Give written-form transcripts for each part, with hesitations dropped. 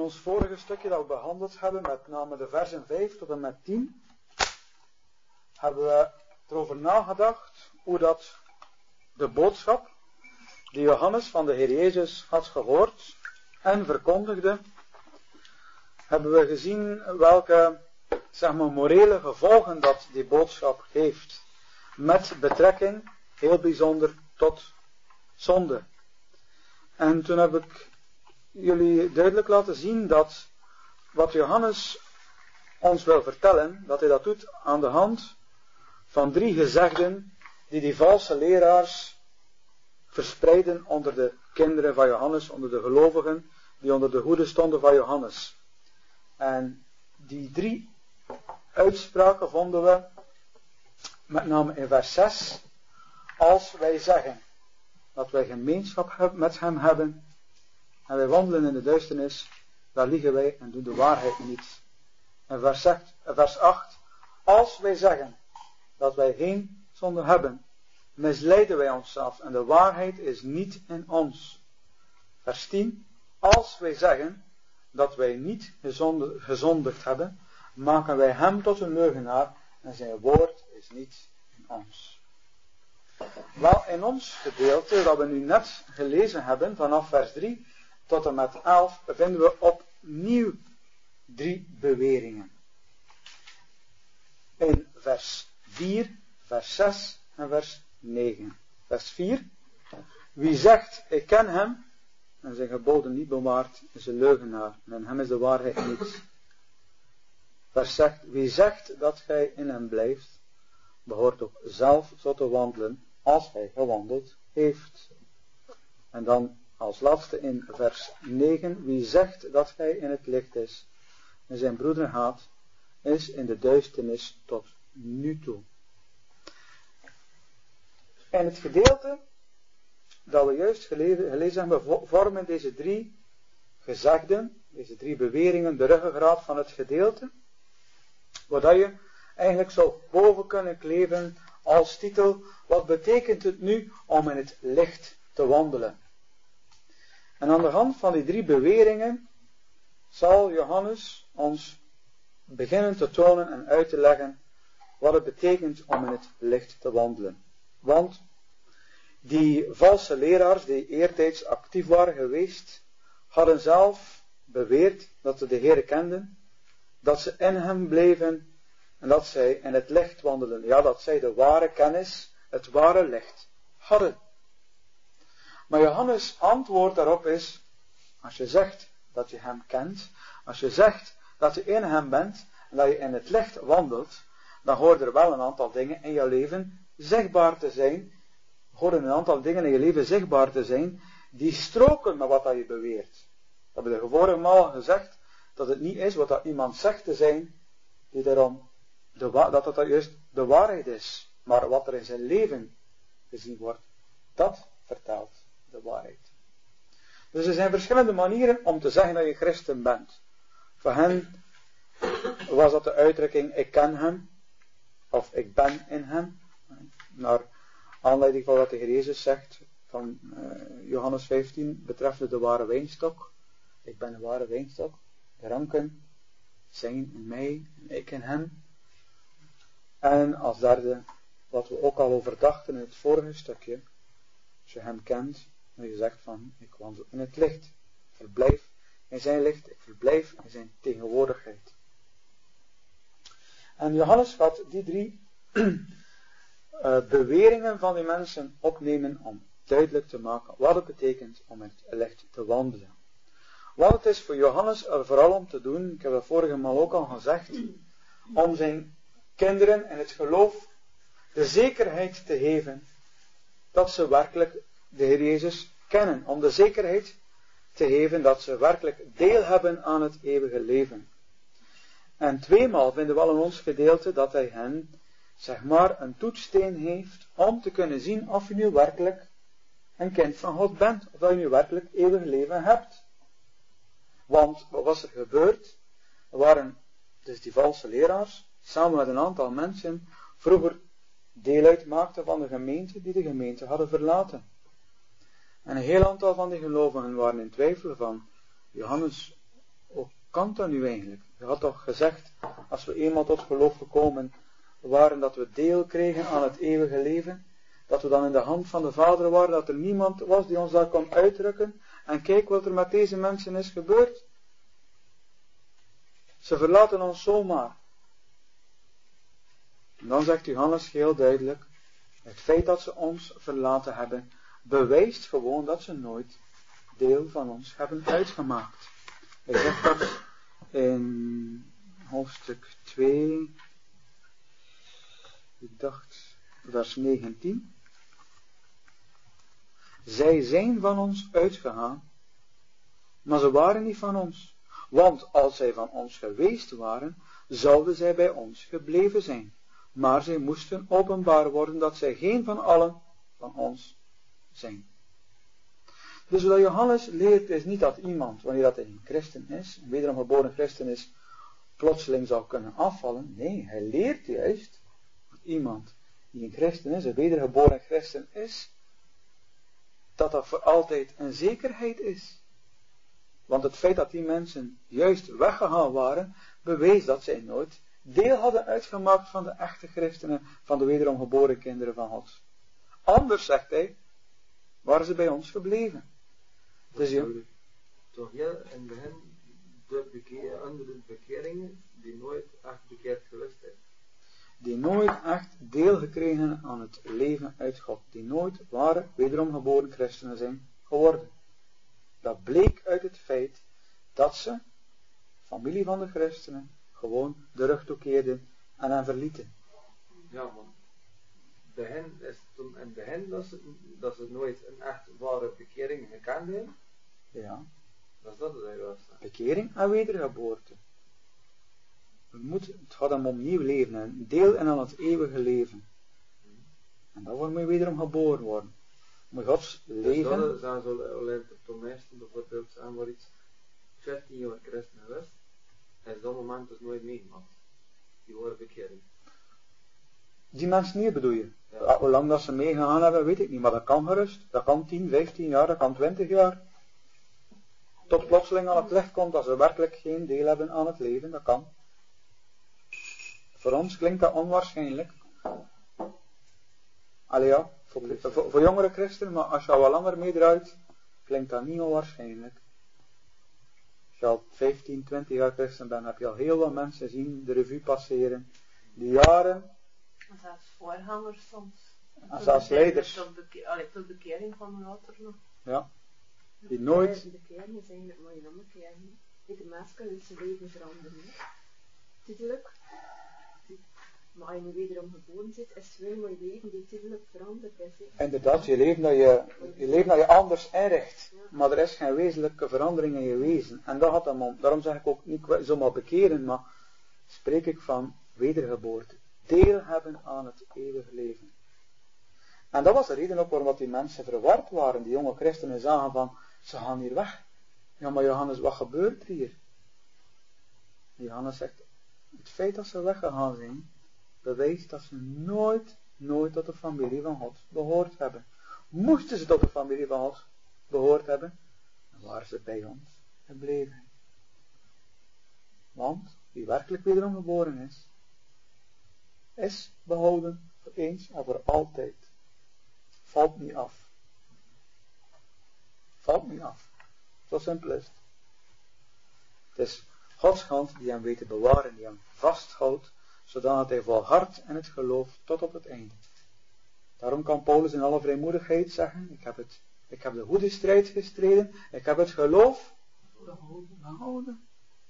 ons vorige stukje dat we behandeld hebben, met name de versen 5 tot en met 10, hebben we erover nagedacht hoe dat de boodschap die Johannes van de Heer Jezus had gehoord en verkondigde, hebben we gezien welke, morele gevolgen dat die boodschap heeft. Met betrekking, heel bijzonder, tot zonde. En toen heb ik jullie duidelijk laten zien dat wat Johannes ons wil vertellen, dat hij dat doet aan de hand van 3 gezegden die valse leraars verspreiden onder de kinderen van Johannes, onder de gelovigen, die onder de hoede stonden van Johannes. En die 3 uitspraken vonden we met name in vers 6. Als wij zeggen dat wij gemeenschap met hem hebben en wij wandelen in de duisternis, dan liegen wij en doen de waarheid niet. En vers 8. Als wij zeggen dat wij geen zonde hebben, misleiden wij onszelf en de waarheid is niet in ons. Vers 10. Als wij zeggen dat wij niet gezondigd hebben, maken wij hem tot een leugenaar en zijn woord is niet in ons. Wel, in ons gedeelte dat we nu net gelezen hebben, vanaf vers 3 tot en met 11, vinden we opnieuw 3 beweringen. In vers 4, vers 6 en vers 9. Vers 4. Wie zegt, ik ken hem, en zijn geboden niet bewaart, is een leugenaar, en in hem is de waarheid niet. Vers 6. Wie zegt dat gij in hem blijft, behoort ook zelf zo te wandelen, als hij gewandeld heeft. En dan als laatste in vers 9. Wie zegt dat hij in het licht is, en zijn broeder haat, is in de duisternis tot nu toe. En het gedeelte dat we juist gelezen hebben, vormen deze 3 gezegden, deze 3 beweringen, de ruggengraat van het gedeelte, waar je eigenlijk zou boven kunnen kleven als titel, wat betekent het nu om in het licht te wandelen? En aan de hand van die 3 beweringen zal Johannes ons beginnen te tonen en uit te leggen wat het betekent om in het licht te wandelen. Want die valse leraars die eertijds actief waren geweest, hadden zelf beweerd dat ze de Heere kenden, dat ze in hem bleven en dat zij in het licht wandelen. Ja, dat zij de ware kennis, het ware licht hadden. Maar Johannes' antwoord daarop is, als je zegt dat je hem kent, als je zegt dat je in hem bent en dat je in het licht wandelt, dan hoort er wel een aantal dingen in je leven zichtbaar te zijn, horen een aantal dingen in je leven zichtbaar te zijn, die stroken met wat dat je beweert. We hebben de vorige maal gezegd, dat het niet is wat dat iemand zegt te zijn, die daarom, dat juist de waarheid is. Maar wat er in zijn leven gezien wordt, dat vertelt de waarheid. Dus er zijn verschillende manieren om te zeggen dat je christen bent. Voor hen was dat de uitdrukking, ik ken hem, of ik ben in hem. Naar aanleiding van wat de Heer Jezus zegt van Johannes 15 betreffende de ware wijnstok. Ik ben de ware wijnstok. De ranken zijn in mij en ik in hem. En als derde, wat we ook al overdachten in het vorige stukje. Als je hem kent, en je zegt van, ik wandel in het licht. Ik verblijf in zijn licht. Ik verblijf in zijn tegenwoordigheid. En Johannes gaat die 3 beweringen van die mensen opnemen om duidelijk te maken wat het betekent om in het licht te wandelen. Wat het is voor Johannes er vooral om te doen, ik heb dat vorige maal ook al gezegd, om zijn kinderen in het geloof de zekerheid te geven dat ze werkelijk de Heer Jezus kennen. Om de zekerheid te geven dat ze werkelijk deel hebben aan het eeuwige leven. En 2 maal vinden we al in ons gedeelte dat hij hen, een toetssteen heeft om te kunnen zien of je nu werkelijk een kind van God bent. Of dat je nu werkelijk eeuwig leven hebt. Want, wat was er gebeurd? Er waren dus die valse leraars, samen met een aantal mensen, vroeger deel uitmaakten van de gemeente, die de gemeente hadden verlaten. En een heel aantal van die gelovigen waren in twijfel van, Johannes, kan dat nu eigenlijk? Je had toch gezegd, als we eenmaal tot geloof gekomen waren, dat we deel kregen aan het eeuwige leven, dat we dan in de hand van de Vader waren, dat er niemand was die ons daar kon uitdrukken. En kijk wat er met deze mensen is gebeurd. Ze verlaten ons zomaar. En dan zegt Johannes heel duidelijk, het feit dat ze ons verlaten hebben, bewijst gewoon dat ze nooit deel van ons hebben uitgemaakt. Hij zegt dat in hoofdstuk 2, ik dacht vers 19. Zij zijn van ons uitgegaan, maar ze waren niet van ons. Want als zij van ons geweest waren, zouden zij bij ons gebleven zijn. Maar zij moesten openbaar worden dat zij geen van allen van ons zijn. Dus wat Johannes leert is niet dat iemand, wanneer dat een christen is, een wederom geboren christen is, plotseling zou kunnen afvallen. Nee, hij leert juist dat iemand die een christen is, een wedergeboren christen is, dat dat voor altijd een zekerheid is. Want het feit dat die mensen juist weggehaald waren, bewees dat zij nooit deel hadden uitgemaakt van de echte christenen, van de wederom geboren kinderen van God. Anders, zegt hij, waren ze bij ons gebleven. Dus toch heel in het begin onder de bekeringen die nooit echt bekeerd geweest is. Die nooit echt deel gekregen aan het leven uit God. Die nooit ware wederom geboren christenen zijn geworden. Dat bleek uit het feit dat ze, familie van de christenen, gewoon de rug toekeerden en hen verlieten. Ja, want bij hen is toen in het begin dat ze nooit een echt ware bekering gekend hebben. Ja. Dat is dat het eigenlijk was. Bekering en wedergeboorte. Het gaat om nieuw leven, een deel in aan het eeuwige leven. En dan moet je wederom geboren worden. Moet Gods leven. Dus dat zou alleen tot meesten bijvoorbeeld zijn waar iets 15 jaar christen geweest. En op dat moment dus nooit meegemaakt. Die worden bekering. Die mensen niet bedoel je? Ja. Hoe lang dat ze meegegaan hebben, weet ik niet. Maar dat kan gerust. Dat kan 10, 15 jaar, dat kan 20 jaar. Tot plotseling aan het licht komt dat ze werkelijk geen deel hebben aan het leven. Dat kan. Voor ons klinkt dat onwaarschijnlijk. Allee ja, voor jongere christenen, maar als je al wat langer meedraait, klinkt dat niet onwaarschijnlijk. Als je al 15, 20 jaar christen bent, heb je al heel wat mensen zien de revue passeren. Die jaren. En zelfs voorgangers soms. En zelfs leiders. Tot bekering van later nog. Ja. Die nooit. De bekering is eigenlijk maar een omkering. De mens kan zijn leven veranderen. Tijdelijk. Maar als je wederom geboren zit, is het wel mooi leven die tijdelijk veranderd is. Inderdaad, je leeft dat je anders inricht. Maar er is geen wezenlijke verandering in je wezen. En dat gaat hem om. Daarom zeg ik ook niet zomaar bekeren, maar spreek ik van wedergeboorte. Deel hebben aan het eeuwige leven. En dat was de reden ook waarom die mensen verward waren. Die jonge christenen zagen van, ze gaan hier weg. Ja, maar Johannes, wat gebeurt er hier? Johannes zegt, het feit dat ze weggegaan zijn, bewijst dat ze nooit tot de familie van God behoord hebben. Moesten ze tot de familie van God behoord hebben, dan waren ze bij ons gebleven. Want wie werkelijk wederom geboren is behouden voor eens en voor altijd. Valt niet af. Valt niet af. Zo simpel is het. Het is Gods hand die hem weet te bewaren, die hem vasthoudt, zodat hij volhardt in het geloof tot op het einde. Daarom kan Paulus in alle vrijmoedigheid zeggen, ik heb de goede strijd gestreden, ik heb het geloof behouden.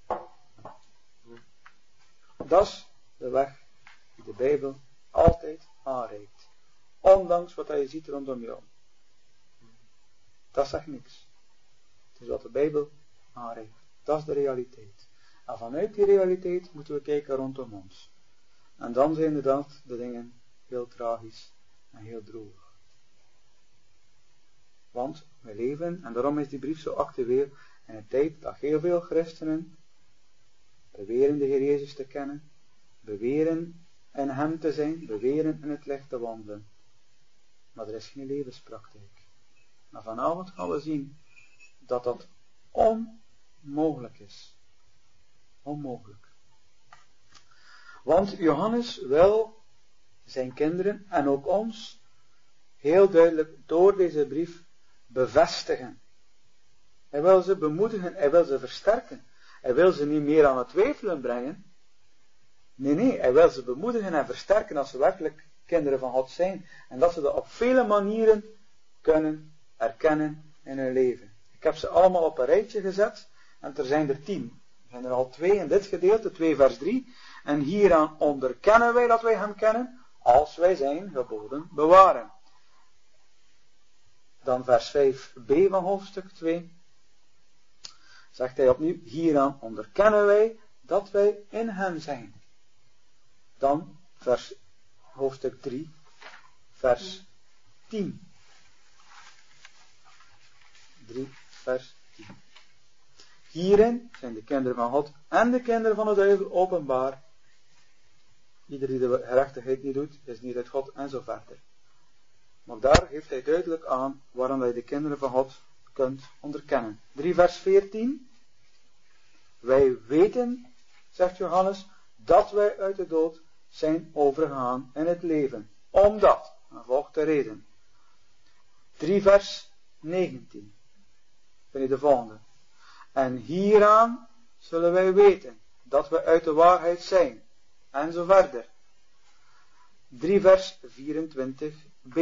Dat is de weg die de Bijbel altijd aanreikt. Ondanks wat je ziet rondom jou. Dat zegt niks. Het is wat de Bijbel aanreikt. Dat is de realiteit. En vanuit die realiteit moeten we kijken rondom ons. En dan zijn inderdaad de dingen heel tragisch en heel droevig. Want we leven, en daarom is die brief zo actueel, in een tijd dat heel veel christenen beweren de Heer Jezus te kennen, beweren in hem te zijn, beweren in het licht te wandelen. Maar er is geen levenspraktijk. Maar vanavond gaan we zien dat dat onmogelijk is. Onmogelijk. Want Johannes wil zijn kinderen en ook ons heel duidelijk door deze brief bevestigen. Hij wil ze bemoedigen, hij wil ze versterken. Hij wil ze niet meer aan het twijfelen brengen. Nee, hij wil ze bemoedigen en versterken als ze werkelijk kinderen van God zijn. En dat ze dat op vele manieren kunnen erkennen in hun leven. Ik heb ze allemaal op een rijtje gezet en er zijn er 10. Er zijn er al 2 in dit gedeelte, 2 vers 3. En hieraan onderkennen wij dat wij hem kennen, als wij zijn geboden bewaren. Dan vers 5b van hoofdstuk 2. Zegt hij opnieuw, hieraan onderkennen wij dat wij in hem zijn. Dan hoofdstuk 3, vers 10. 3, vers 10. Hierin zijn de kinderen van God en de kinderen van de duivel openbaar. Ieder die de gerechtigheid niet doet, is niet uit God en zo verder. Maar daar geeft hij duidelijk aan waarom je de kinderen van God kunt onderkennen. 3 vers 14. Wij weten, zegt Johannes, dat wij uit de dood zijn overgegaan in het leven. Omdat, dan volgt de reden. 3 vers 19. Vind je de volgende. En hieraan zullen wij weten dat we uit de waarheid zijn. En zo verder. 3 vers 24b.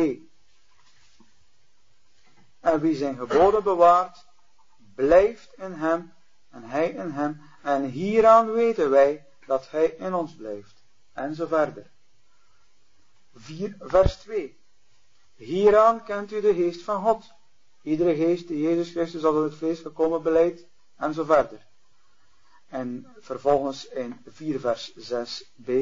En wie zijn geboden bewaart, blijft in hem en hij in hem. En hieraan weten wij dat hij in ons blijft. En zo verder. 4 vers 2. Hieraan kent u de geest van God. Iedere geest die Jezus Christus als in het vlees gekomen belijdt. En zo verder. En vervolgens in 4 vers 6b.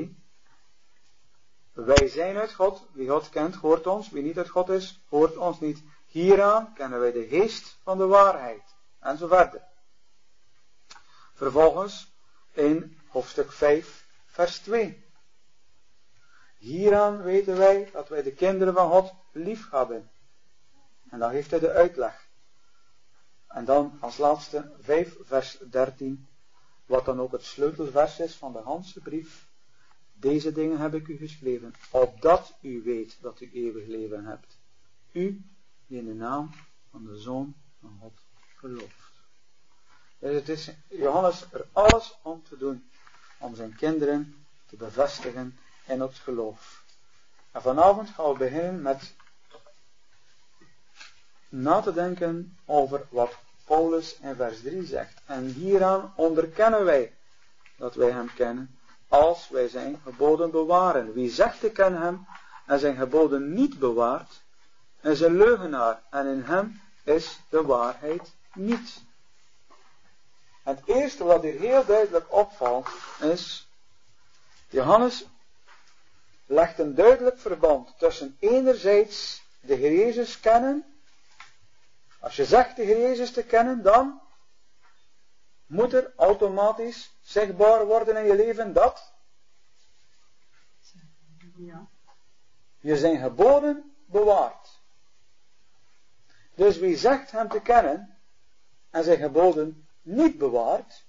Wij zijn uit God. Wie God kent, hoort ons. Wie niet uit God is, hoort ons niet. Hieraan kennen wij de geest van de waarheid. En zo verder. Vervolgens in hoofdstuk 5 vers 2. Hieraan weten wij dat wij de kinderen van God lief hebben. En dan geeft hij de uitleg. En dan als laatste 5 vers 13. Wat dan ook het sleutelvers is van de ganse brief. Deze dingen heb ik u geschreven, opdat u weet dat u eeuwig leven hebt. U die in de naam van de Zoon van God gelooft. Dus het is Johannes er alles om te doen om zijn kinderen te bevestigen in het geloof. En vanavond gaan we beginnen met na te denken over wat Paulus in vers 3 zegt. En hieraan onderkennen wij dat wij hem kennen, als wij zijn geboden bewaren. Wie zegt ik ken hem en zijn geboden niet bewaart, is een leugenaar en in hem is de waarheid niet. Het eerste wat hier heel duidelijk opvalt is, Johannes legt een duidelijk verband tussen enerzijds de Heer Jezus kennen. Als je zegt de Heer Jezus te kennen, dan moet er automatisch zichtbaar worden in je leven dat je zijn geboden bewaart. Dus wie zegt hem te kennen en zijn geboden niet bewaart,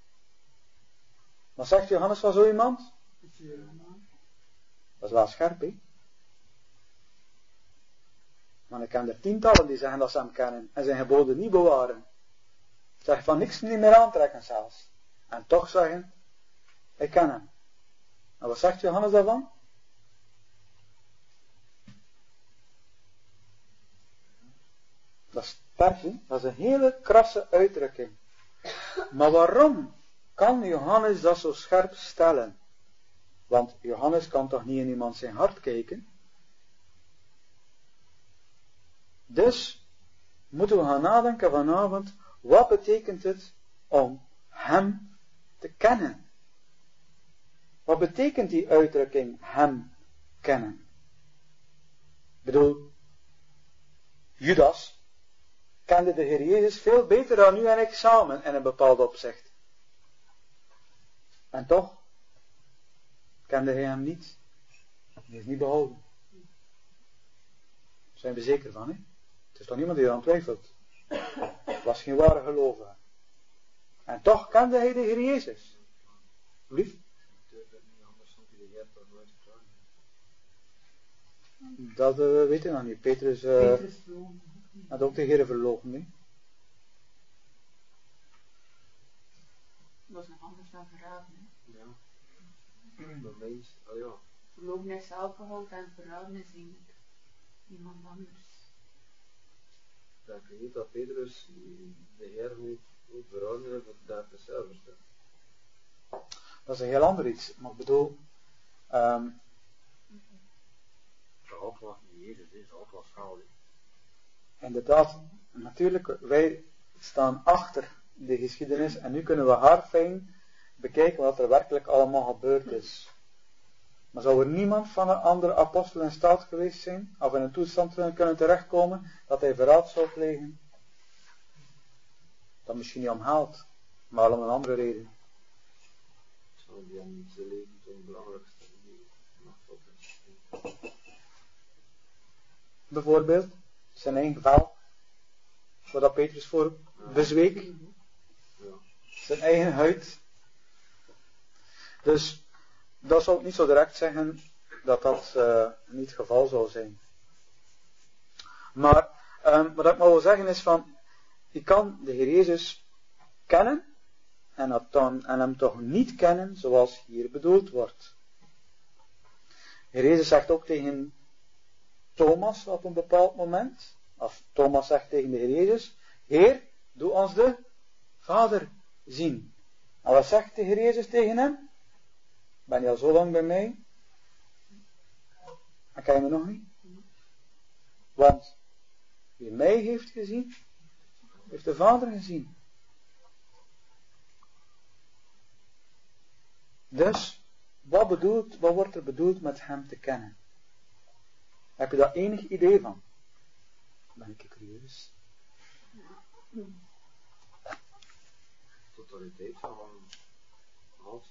wat zegt Johannes van zo iemand? Dat is wel scherp, hè? Maar ik ken er tientallen die zeggen dat ze hem kennen en zijn geboden niet bewaren. Zeg van niks niet meer aantrekken zelfs. En toch zeggen, ik ken hem. En wat zegt Johannes daarvan? Dat is sterk, hè? Dat is een hele krasse uitdrukking. Maar waarom kan Johannes dat zo scherp stellen? Want Johannes kan toch niet in iemand zijn hart kijken? Dus moeten we gaan nadenken vanavond, wat betekent het om hem te kennen? Wat betekent die uitdrukking hem kennen? Ik bedoel, Judas kende de Heer Jezus veel beter dan u en ik samen in een bepaald opzicht. En toch kende hij hem niet. Hij is niet behouden. Daar zijn we zeker van, hè? Het is toch niemand die eraan twijfelt. Het was geen ware gelovige. En toch kende hij de Heer Jezus. Alsjeblieft. Natuurlijk niet anders, want die Heer toch nooit vertrouwen. Dat weet ik nog niet. Petrus had ook de Heer verloochend. Nee? Dat is nog anders dan verraden. Hè? Ja. De mens, oh ja. Verlogen is zelfgehaald en verraden is iemand anders. Ik denk niet dat Petrus de Heer niet verraden heeft, dat daar hetzelfde staat. Dat is een heel ander iets. Maar ik bedoel, Ook wat Jezus is, ook wat schouder. inderdaad, natuurlijk, wij staan achter de geschiedenis en nu kunnen we haarfijn bekijken wat er werkelijk allemaal gebeurd is. Maar zou er niemand van een andere apostel in staat geweest zijn, of in een toestand kunnen terechtkomen, dat hij verraad zou plegen? Dat misschien niet omhaalt, maar om een andere reden. Zou die aan zijn leven het belangrijkste die nog tot is. Bijvoorbeeld, zijn eigen vel, waar dat Petrus voor bezweek. Ja. Zijn eigen huid. Dus dat zou ik niet zo direct zeggen dat dat niet het geval zou zijn. Maar wat ik maar wil zeggen is van, je kan de Heer Jezus kennen en hem toch niet kennen zoals hier bedoeld wordt. De Heer Jezus zegt ook tegen Thomas op een bepaald moment, of Thomas zegt tegen de Heer Jezus, Heer, doe ons de Vader zien. En wat zegt de Heer Jezus tegen hem? Ben je al zo lang bij mij? En ken je me nog niet? Want wie mij heeft gezien, heeft de Vader gezien. Dus, wat wordt er bedoeld met hem te kennen? Heb je daar enig idee van? Ben ik curieus? Totaliteit van God.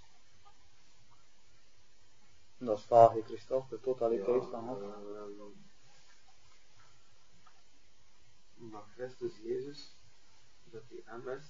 Dat is vaag, Christophe, de totaliteit van God. Maar Christus Jezus, dat hij hem is,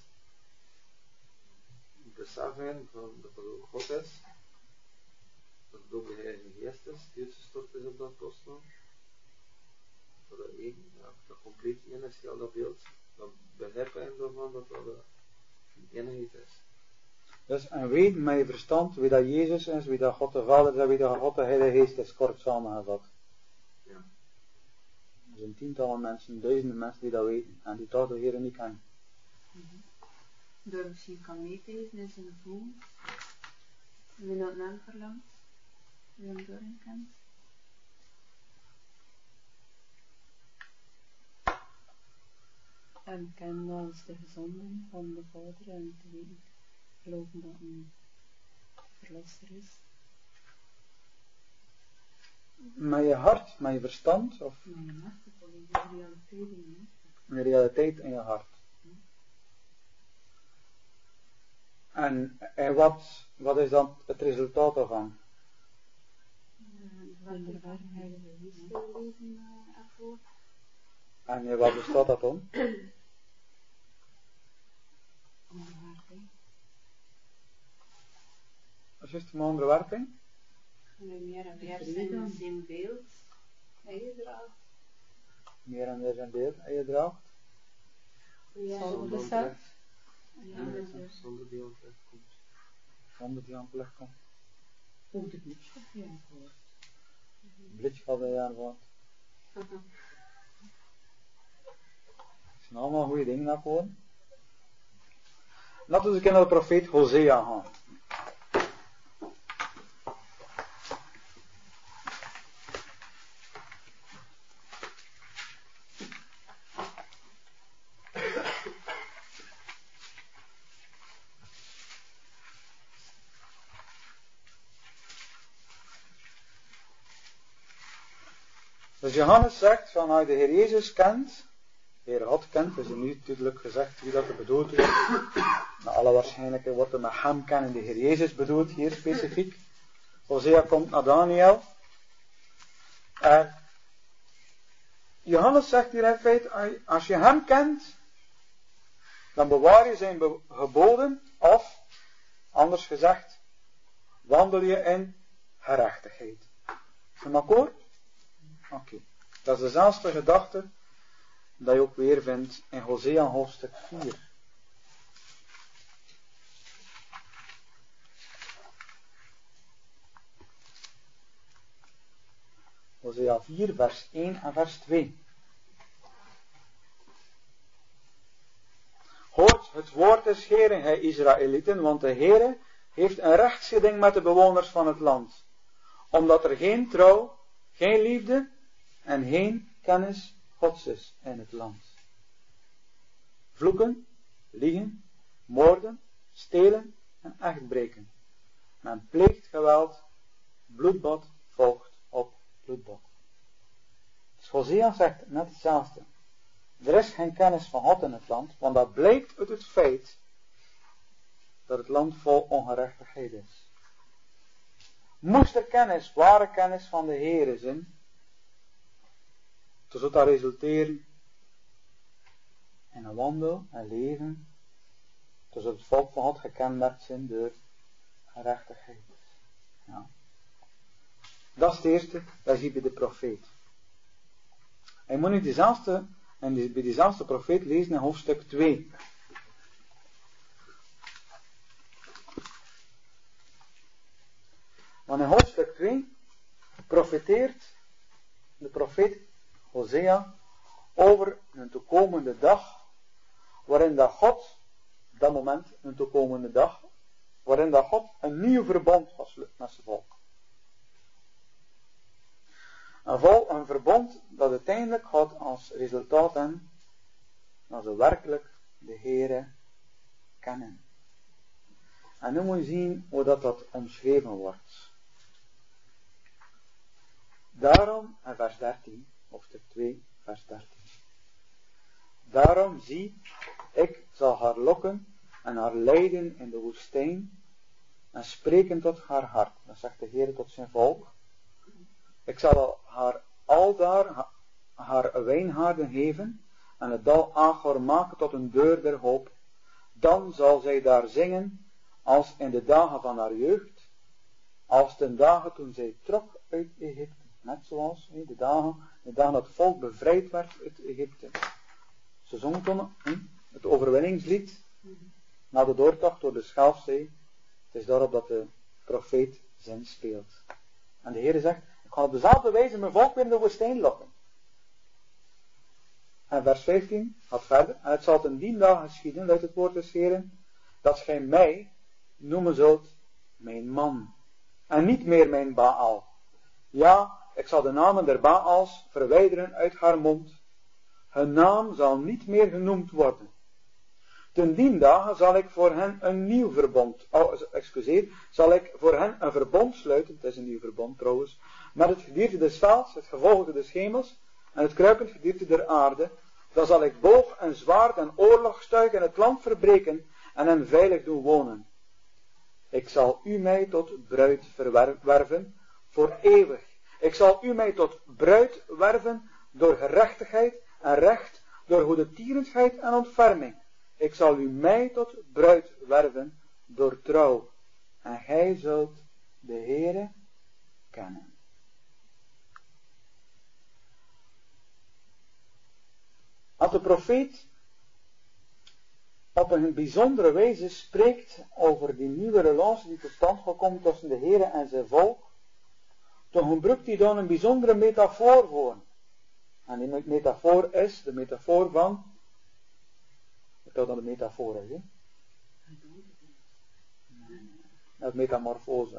beseffen van dat het ook God is, dat het ook de Heilige Geest is, die uitgestort is op dat postman. Dat er één, ja, dat compleet één is, heel dat beeld, dat begrijpen en daarvan dat dat een eenheid is. Dus en weet met je verstand wie dat Jezus is, wie dat God de Vader is en wie dat God de Heilige Geest is, kort samengevat. Ja. Er zijn tientallen mensen, duizenden mensen die dat weten en die toch de Heer niet kennen. Door misschien kan meelezen in zijn gevoel, wie dat naar hem verlangt, wie hem door hem kent. En kennen als de gezonden van de Vader en te weten, geloven dat een verlosser is. Met je hart, met je verstand, of Met je hart, dat is de realiteit in je hart. een realiteit in je hart. En wat is dan het resultaat daarvan? En wat bestaat dat om? Onderwerping. Wat is het een onderwerping? Meer en meer zijn beeld en je draagt. Meer en meer zijn beeld en je draagt. Zonder besef. Zonder die ontleg komt. Zonder die aan het licht komt. Ook de blikstok die aanvoert. Blitz gaat bij je aanvoort. Het zijn allemaal goede dingen dat gewoon. Laten we eens naar de profeet Hosea gaan. Dus Johannes zegt van als je de Heer Jezus kent, de Heer God kent, dus nu duidelijk gezegd wie dat er bedoeld wordt. Naar alle waarschijnlijkheid wordt er met hem kennen de Heer Jezus bedoeld, hier specifiek. Hosea komt naar Daniel. Johannes zegt hier in feite, als je hem kent, dan bewaar je zijn geboden, of, anders gezegd, wandel je in gerechtigheid. Is dat akkoord? Oké. Dat is dezelfde gedachte dat je ook weer vindt in Hosea hoofdstuk 4. Hosea 4, vers 1 en vers 2. Hoort het woord des Heeren, gij Israëlieten, want de Heere heeft een rechtsgeding met de bewoners van het land. Omdat er geen trouw, geen liefde en geen kennis Gods is in het land. Vloeken, liegen, moorden, stelen en echtbreken. Men pleegt geweld, bloedbad volgt op bloedbad. Dus Hosea zegt net hetzelfde. Er is geen kennis van God in het land, want dat blijkt uit het feit dat het land vol ongerechtigheid is. Moest er kennis, ware kennis van de Heere zijn, dan zou dat resulteren in een wandel, een leven, dan zou het volk van God gekenmerkt zijn door gerechtigheid. Ja. Dat is het eerste, dat zie je bij de profeet. En je moet nu bij diezelfde profeet lezen in hoofdstuk 2. Want in hoofdstuk 2 profeteert de profeet Hosea over een toekomende dag, waarin dat God, op dat moment een toekomende dag, waarin dat God een nieuw verbond gaat sluiten met zijn volk. Een verbond dat uiteindelijk gaat als resultaat hebben dat ze werkelijk de Heere kennen. En nu moet je zien hoe dat omschreven wordt. Daarom, in vers 13, hoofdstuk 2, vers 13. Daarom zie, ik zal haar lokken en haar leiden in de woestijn en spreken tot haar hart. Dat zegt de Heer tot zijn volk. Ik zal haar aldaar haar wijnhaarden geven en het dal Achor maken tot een deur der hoop. Dan zal zij daar zingen als in de dagen van haar jeugd, als ten dagen toen zij trok uit Egypte. Net zoals de dagen dat het volk bevrijd werd uit Egypte. Ze zongen toen het overwinningslied na de doortocht door de Schelfzee. Het is daarop dat de profeet zin speelt. En de Heer zegt, ik ga op dezelfde wijze mijn volk weer in de woestijn lokken. En vers 15 gaat verder. En het zal ten dien dagen geschieden, luidt het woord des Heeren, dat gij mij noemen zult mijn man. En niet meer mijn Baal. Ja, ik zal de namen der Baals verwijderen uit haar mond. Hun naam zal niet meer genoemd worden. Ten dien dagen zal ik voor hen een nieuw verbond, zal ik voor hen een verbond sluiten, het is een nieuw verbond trouwens, met het gedierte des velds, het gevolgde des hemels en het kruipend gedierte der aarde. Dan zal ik boog en zwaard en oorlogstuig in het land verbreken en hen veilig doen wonen. Ik zal u mij tot bruid verwerven voor eeuwig. Ik zal u mij tot bruid werven door gerechtigheid en recht, door goedertierenheid en ontferming. Ik zal u mij tot bruid werven door trouw. En gij zult de Heere kennen. Als de profeet op een bijzondere wijze spreekt over die nieuwe relatie die tot stand komt tussen de Heere en zijn volk, dan gebruikt hij dan een bijzondere metafoor voor. En die metafoor is de metafoor van, vertel dan de metafoor is, hè? Dat is metamorfose.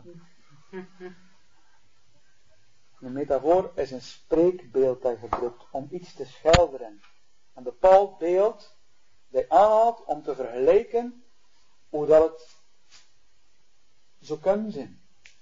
Een metafoor is een spreekbeeld dat je gebruikt om iets te schilderen. Een bepaald beeld dat je aanhaalt om te vergelijken hoe dat het zou kunnen zijn.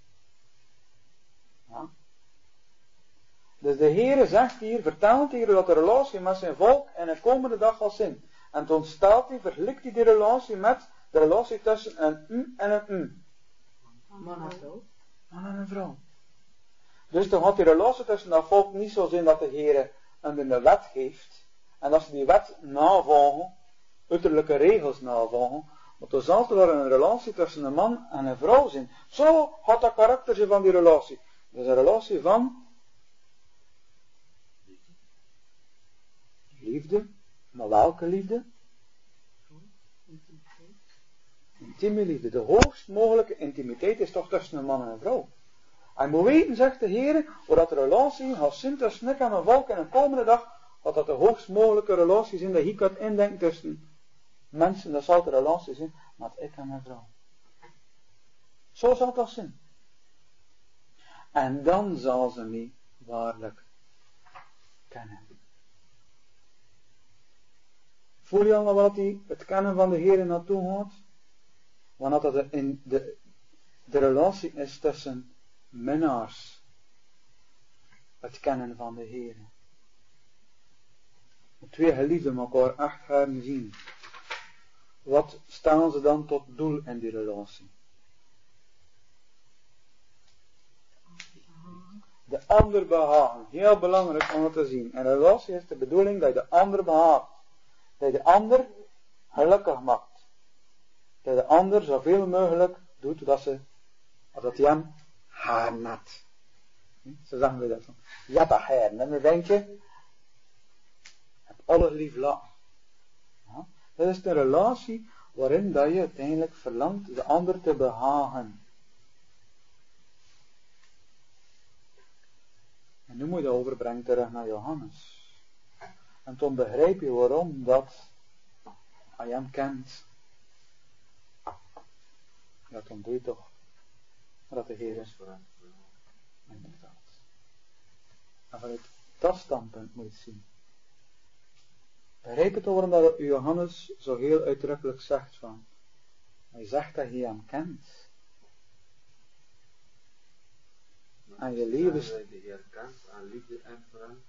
Ja. Dus de Heere zegt hier, vertelt hier dat de relatie met zijn volk in een komende dag zal zijn. En toen stelt hij, vergelijkt hij die relatie met de relatie tussen een u en een u. Man en vrouw. Man en een vrouw. Dus dan gaat die relatie tussen dat volk niet zo zijn dat de Heere een wet geeft. En dat ze die wet navolgen, uiterlijke regels navolgen. Maar er zal er een relatie tussen een man en een vrouw zijn. Zo gaat dat karakter zijn van die relatie. Dat is een relatie van liefde. Maar welke liefde? Intieme liefde. De hoogst mogelijke intimiteit is toch tussen een man en een vrouw. En je moet weten, zegt de Heer, dat de relatie gaat zijn tussen ik en mijn volk in een komende dag, dat de hoogst mogelijke relatie zijn dat je kunt indenken tussen mensen. Dat zal de relatie zijn met ik en mijn vrouw. Zo zal dat zijn. En dan zal ze mij waarlijk kennen. Voel je al wat het kennen van de Heer naartoe gaat? Want dat het in de relatie is tussen minnaars. Het kennen van de Heer. Twee geliefden elkaar echt gaan zien. Wat stellen ze dan tot doel in die relatie? De ander behagen. Heel belangrijk om het te zien. In een relatie is de bedoeling dat je de ander behaagt. Dat je de ander gelukkig maakt. Dat de ander zoveel mogelijk doet dat hij hem haarnat. Zo zeggen we dat van. Ja, dat haarn. En dan denk je, het alles lief laten. Ja? Dat is de relatie waarin dat je uiteindelijk verlangt de ander te behagen. En nu moet je dat overbrengen terug naar Johannes. En toen begrijp je waarom dat hij hem kent. Ja, dan doe je toch wat de Heer is voor hem. Inderdaad. En vanuit dat standpunt moet je het zien. Begrijp het waarom dat Johannes zo heel uitdrukkelijk zegt van. Hij zegt dat hij hem kent. En je leven is... de Heer kent aan liefde en voor hem.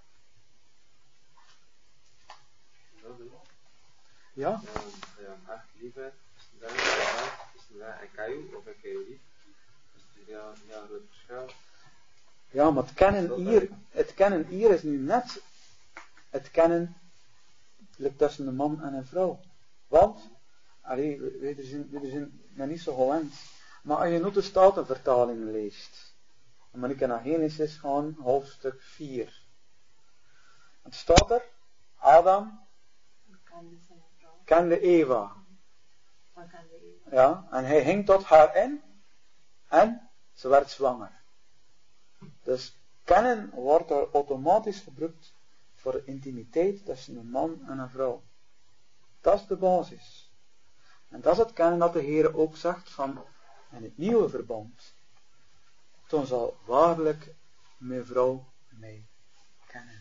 Ja? Als je hem echt lief hebt, is het ik ken je of ik ken je lief. Dus het is een groot verschil. Ja, maar het kennen hier is nu net het kennen tussen een man en een vrouw. Want, we zijn nog niet zo gewend. Maar als je nu de Statenvertaling leest, en maar ik naar Genesis gaan, hoofdstuk 4. Het staat er, Adam kende Eva. Ja, en hij hing tot haar in en ze werd zwanger. Dus kennen wordt er automatisch gebruikt voor de intimiteit tussen een man en een vrouw. Dat is de basis. En dat is het kennen dat de Heer ook zegt van in het nieuwe verbond. Toen zal waarlijk mijn vrouw mij kennen.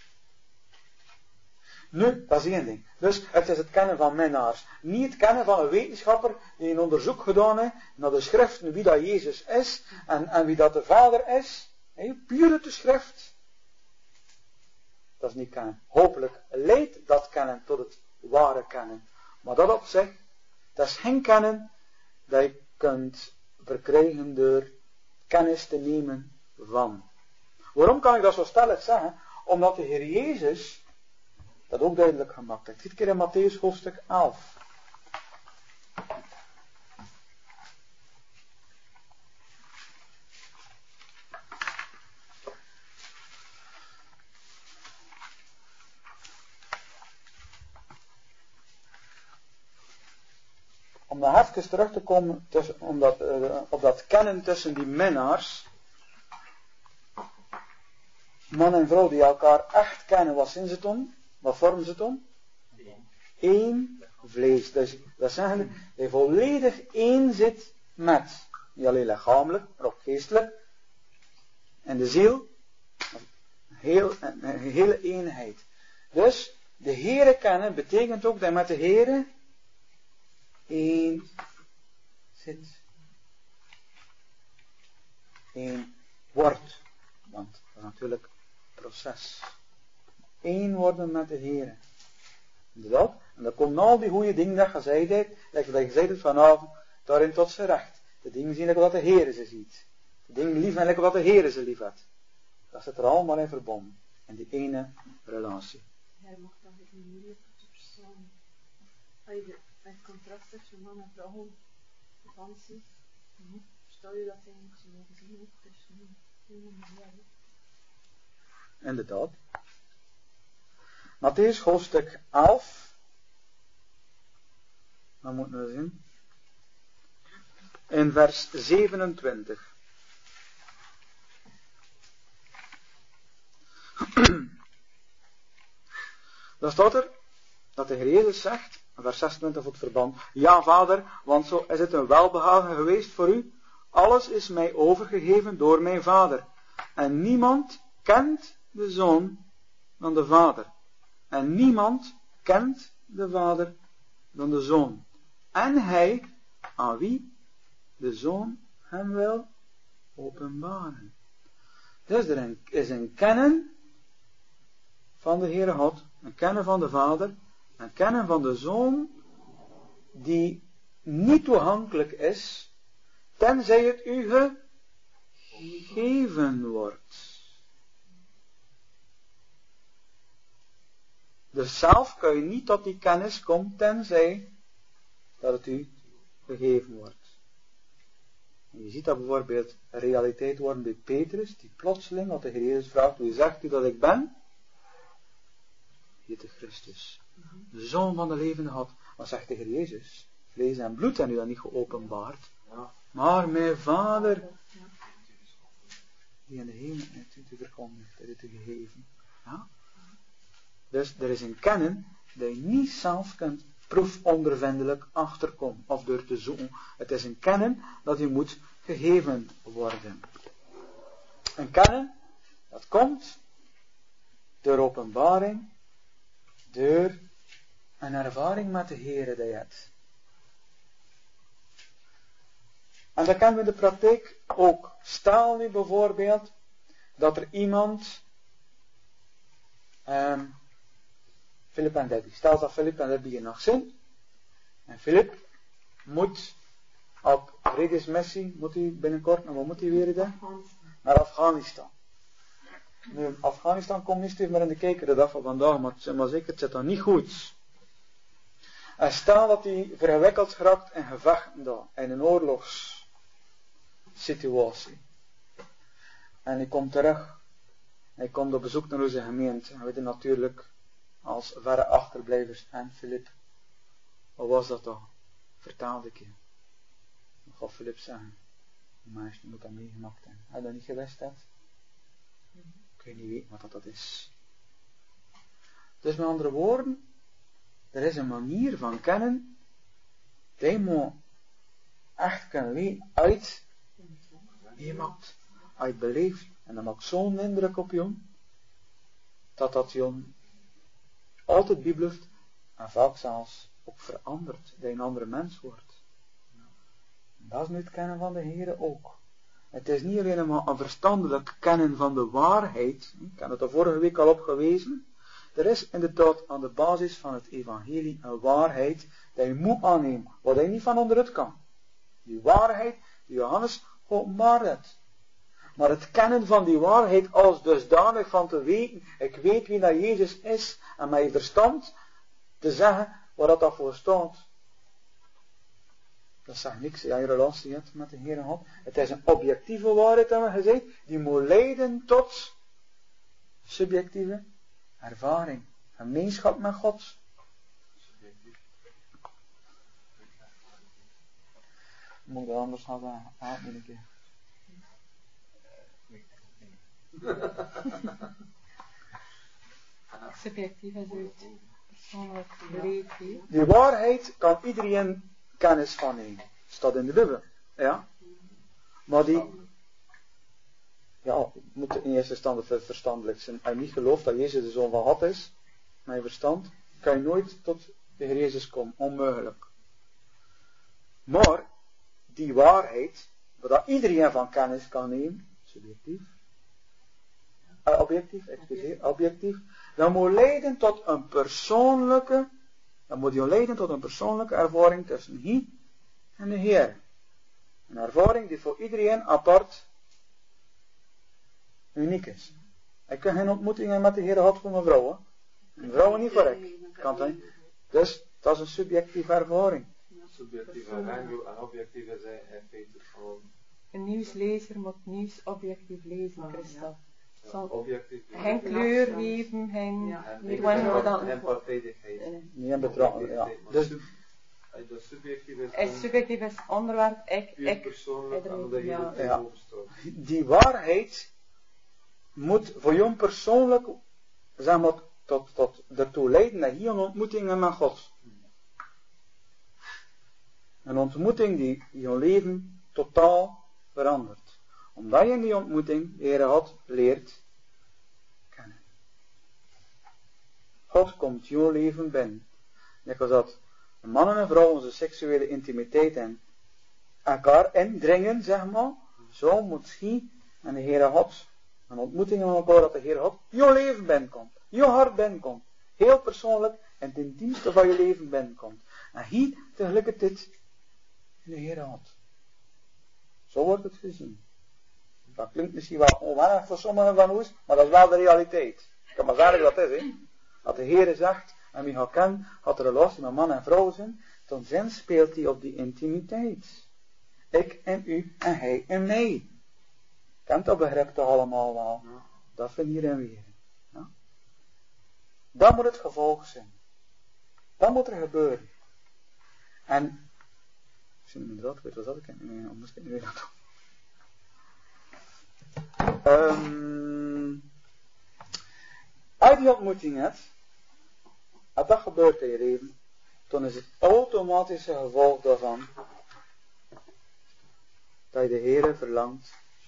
Nu, dat is één ding. Dus het is het kennen van minnaars. Niet het kennen van een wetenschapper die een onderzoek gedaan heeft naar de schriften wie dat Jezus is en wie dat de Vader is. Puur uit de schrift. Dat is niet kennen. Hopelijk leidt dat kennen tot het ware kennen. Maar dat op zich, dat is geen kennen dat je kunt verkrijgen door kennis te nemen van. Waarom kan ik dat zo stellig zeggen? Omdat de Heer Jezus dat ook duidelijk gemaakt heeft. Dit keer in Mattheüs hoofdstuk 11. Om nog even terug te komen op dat kennen tussen die minnaars. Man en vrouw die elkaar echt kennen, wat zijn ze toen? Wat vormen ze toen? Eén vlees. Dus dat zeggen hij volledig één zit met. Niet alleen lichamelijk, maar ook geestelijk. En de ziel. Een hele eenheid. Dus de Heere kennen betekent ook dat je met de Heere één zit. Één wordt. Want dat is natuurlijk proces. Eén worden met de Heer. Inderdaad. En dan komen al die goede dingen dat je zei hebt, dat je zei hebt vanavond, daarin tot zijn recht. De dingen zien wat de Heer ze ziet. De dingen lief en wat de Heer ze lief had. Dat zit er allemaal in verbonden. In die ene relatie. Hij mag dat niet moeilijk te verstaan. Als je het contrast hebt van man en vrouw, vakanties, stel je dat eigenlijk zo mogen zien ook, dus Inderdaad. Mattheüs hoofdstuk 11. Dan moeten we zien. In vers 27. Dan staat er dat de Heer Jezus zegt, vers 26 voor het verband. Ja, Vader, want zo is het een welbehagen geweest voor u. Alles is mij overgegeven door mijn Vader. En niemand kent de Zoon dan de Vader. En niemand kent de Vader dan de Zoon. En hij, aan wie de Zoon hem wil openbaren. Dus er is een kennen van de Heere God, een kennen van de Vader, een kennen van de Zoon, die niet toegankelijk is, tenzij het u gegeven wordt. Dus zelf kun je niet tot die kennis komen, tenzij dat het u gegeven wordt. En je ziet dat bijvoorbeeld een realiteit worden bij Petrus, die plotseling, wat de Heer Jezus vraagt, wie zegt u dat ik ben? Jezus Christus, de Zoon van de levende God. Wat zegt de Heer Jezus? Vlees en bloed zijn u dan niet geopenbaard, maar mijn Vader, die in de hemel heeft u verkondigd, heeft u gegeven. Ja? Dus er is een kennen dat je niet zelf kunt proefondervindelijk achterkomen of door te zoeken. Het is een kennen dat je moet gegeven worden. Een kennen dat komt door openbaring, door een ervaring met de Heere die je hebt. En dat kennen we in de praktijk ook. Stel nu bijvoorbeeld dat er iemand Philip en Debbie. Stel dat Philip en Debbie hier nog zijn. En Philip moet op vredesmissie, moet hij binnenkort, en wat moet hij weer doen? Naar Afghanistan. Nu, Afghanistan komt niet meer in de kijker de dag van vandaag, maar zeker, het zit dan niet goed. En stel dat hij verwikkeld geraakt in gevechten daar, in een oorlogssituatie. En hij komt terug. Hij komt op bezoek naar onze gemeente. En we weten natuurlijk als verre achterblijvers. En Philip, wat was dat dan? Vertaalde ik je. Wat gaat Philip zeggen? Die meisje moet dat meegemaakt hebben. Heb je dat niet gewist hebt? Kun je niet weten wat dat is. Dus met andere woorden, er is een manier van kennen, die je moet echt kunnen weten uit iemand, uit beleefd. En dat maakt zo'n indruk op je, dat je altijd bijblijft en vaak zelfs ook verandert, dat je een andere mens wordt. En dat is nu het kennen van de Heere ook. Het is niet alleen maar een verstandelijk kennen van de waarheid, ik heb het er vorige week al op gewezen. Er is inderdaad aan de basis van het evangelie een waarheid die je moet aannemen, wat je niet van onderuit kan. Die waarheid die Johannes geopenbaard heeft. Maar het kennen van die waarheid als dusdanig van te weten, ik weet wie dat Jezus is, en met je verstand te zeggen waar dat voor staat. Dat zegt niks, ja, je relatie hebt met de Heere God. Het is een objectieve waarheid, hebben we gezegd, die moet leiden tot subjectieve ervaring. Gemeenschap met God. Moet ik anders gaan ademen een keer. Subjectief is het persoonlijk beleefd. Die waarheid kan iedereen kennis van nemen. Staat in de Bijbel. Ja? Maar die, ja, moet in eerste instantie verstandelijk zijn. Als je niet gelooft dat Jezus de Zoon van God is, met je verstand, kan je nooit tot de Heer Jezus komen. Onmogelijk. Maar, die waarheid, waar iedereen van kennis kan nemen, subjectief, objectief, dan moet leiden tot een persoonlijke, ervaring tussen hij en de Heer. Een ervaring die voor iedereen apart uniek is. Ik kan geen ontmoetingen met de Heer gehad voor mijn vrouw. Een vrouw niet voor ik. Kan dat niet. Dus, Dat is een subjectieve ervaring. Subjectieve ervaring en objectieve zijn in feite gewoon... Een nieuwslezer moet nieuws objectief lezen, Christophe. Objectief. Geen kleur geven, geen... En partijdigheid. Niet in betrokken, ja. Dus de subjectieve is subjectief is onderwerp, ik persoonlijk en dat je ja. er tegenover staat. die waarheid moet voor jou persoonlijk, zeg maar, tot ertoe leiden dat je een ontmoeting hebt met God. Een ontmoeting die je leven totaal verandert. Omdat je in die ontmoeting de Heere God leert kennen. God komt jouw leven binnen. Net als dat een man en een vrouw onze seksuele intimiteit en elkaar indringen, zeg maar. Zo moet je en de Heere God een ontmoeting met elkaar dat de Heere God jouw leven binnenkomt. Jouw hart binnenkomt. Heel persoonlijk en het intiemste van je leven binnenkomt. En hier tegelijkertijd in de Heere God. Zo wordt het gezien. Dat klinkt misschien wel onwennig voor sommigen van ons, maar dat is wel de realiteit. Ik kan maar zeggen dat het is, hè. Dat de Heere zegt, en wie gaat kennen, had er een relatie met man en vrouw zijn, dan zin speelt hij op die intimiteit. Ik en u en hij en mij. Kent dat begrip toch allemaal wel? Ja. Dat vind hier en weer. Ja? Dat moet het gevolg zijn. Dat moet er gebeuren. En, misschien inderdaad, ik weet wat dat ik nu, of moest ik nu weer naartoe. Als je die ontmoeting hebt, als dat gebeurt in je leven, dan is het automatische gevolg daarvan dat je de Heere verlangt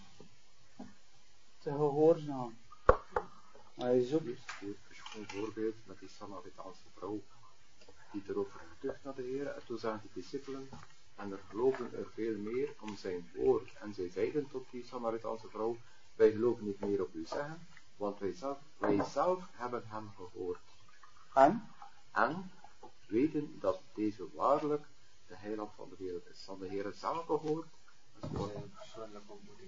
te gehoorzamen. Maar je zoekt. Een voorbeeld met die Samaritaanse vrouw die erover getuigd naar de Heer en toen zagen die discipelen en er geloven er veel meer om zijn woord en zij zeiden tot die Samaritaanse vrouw, wij geloven niet meer op u zeggen, want wij zelf hebben hem gehoord en weten dat deze waarlijk de heiland van de wereld is. Van de Heer zelf gehoord, dat is een persoonlijke ontmoeting.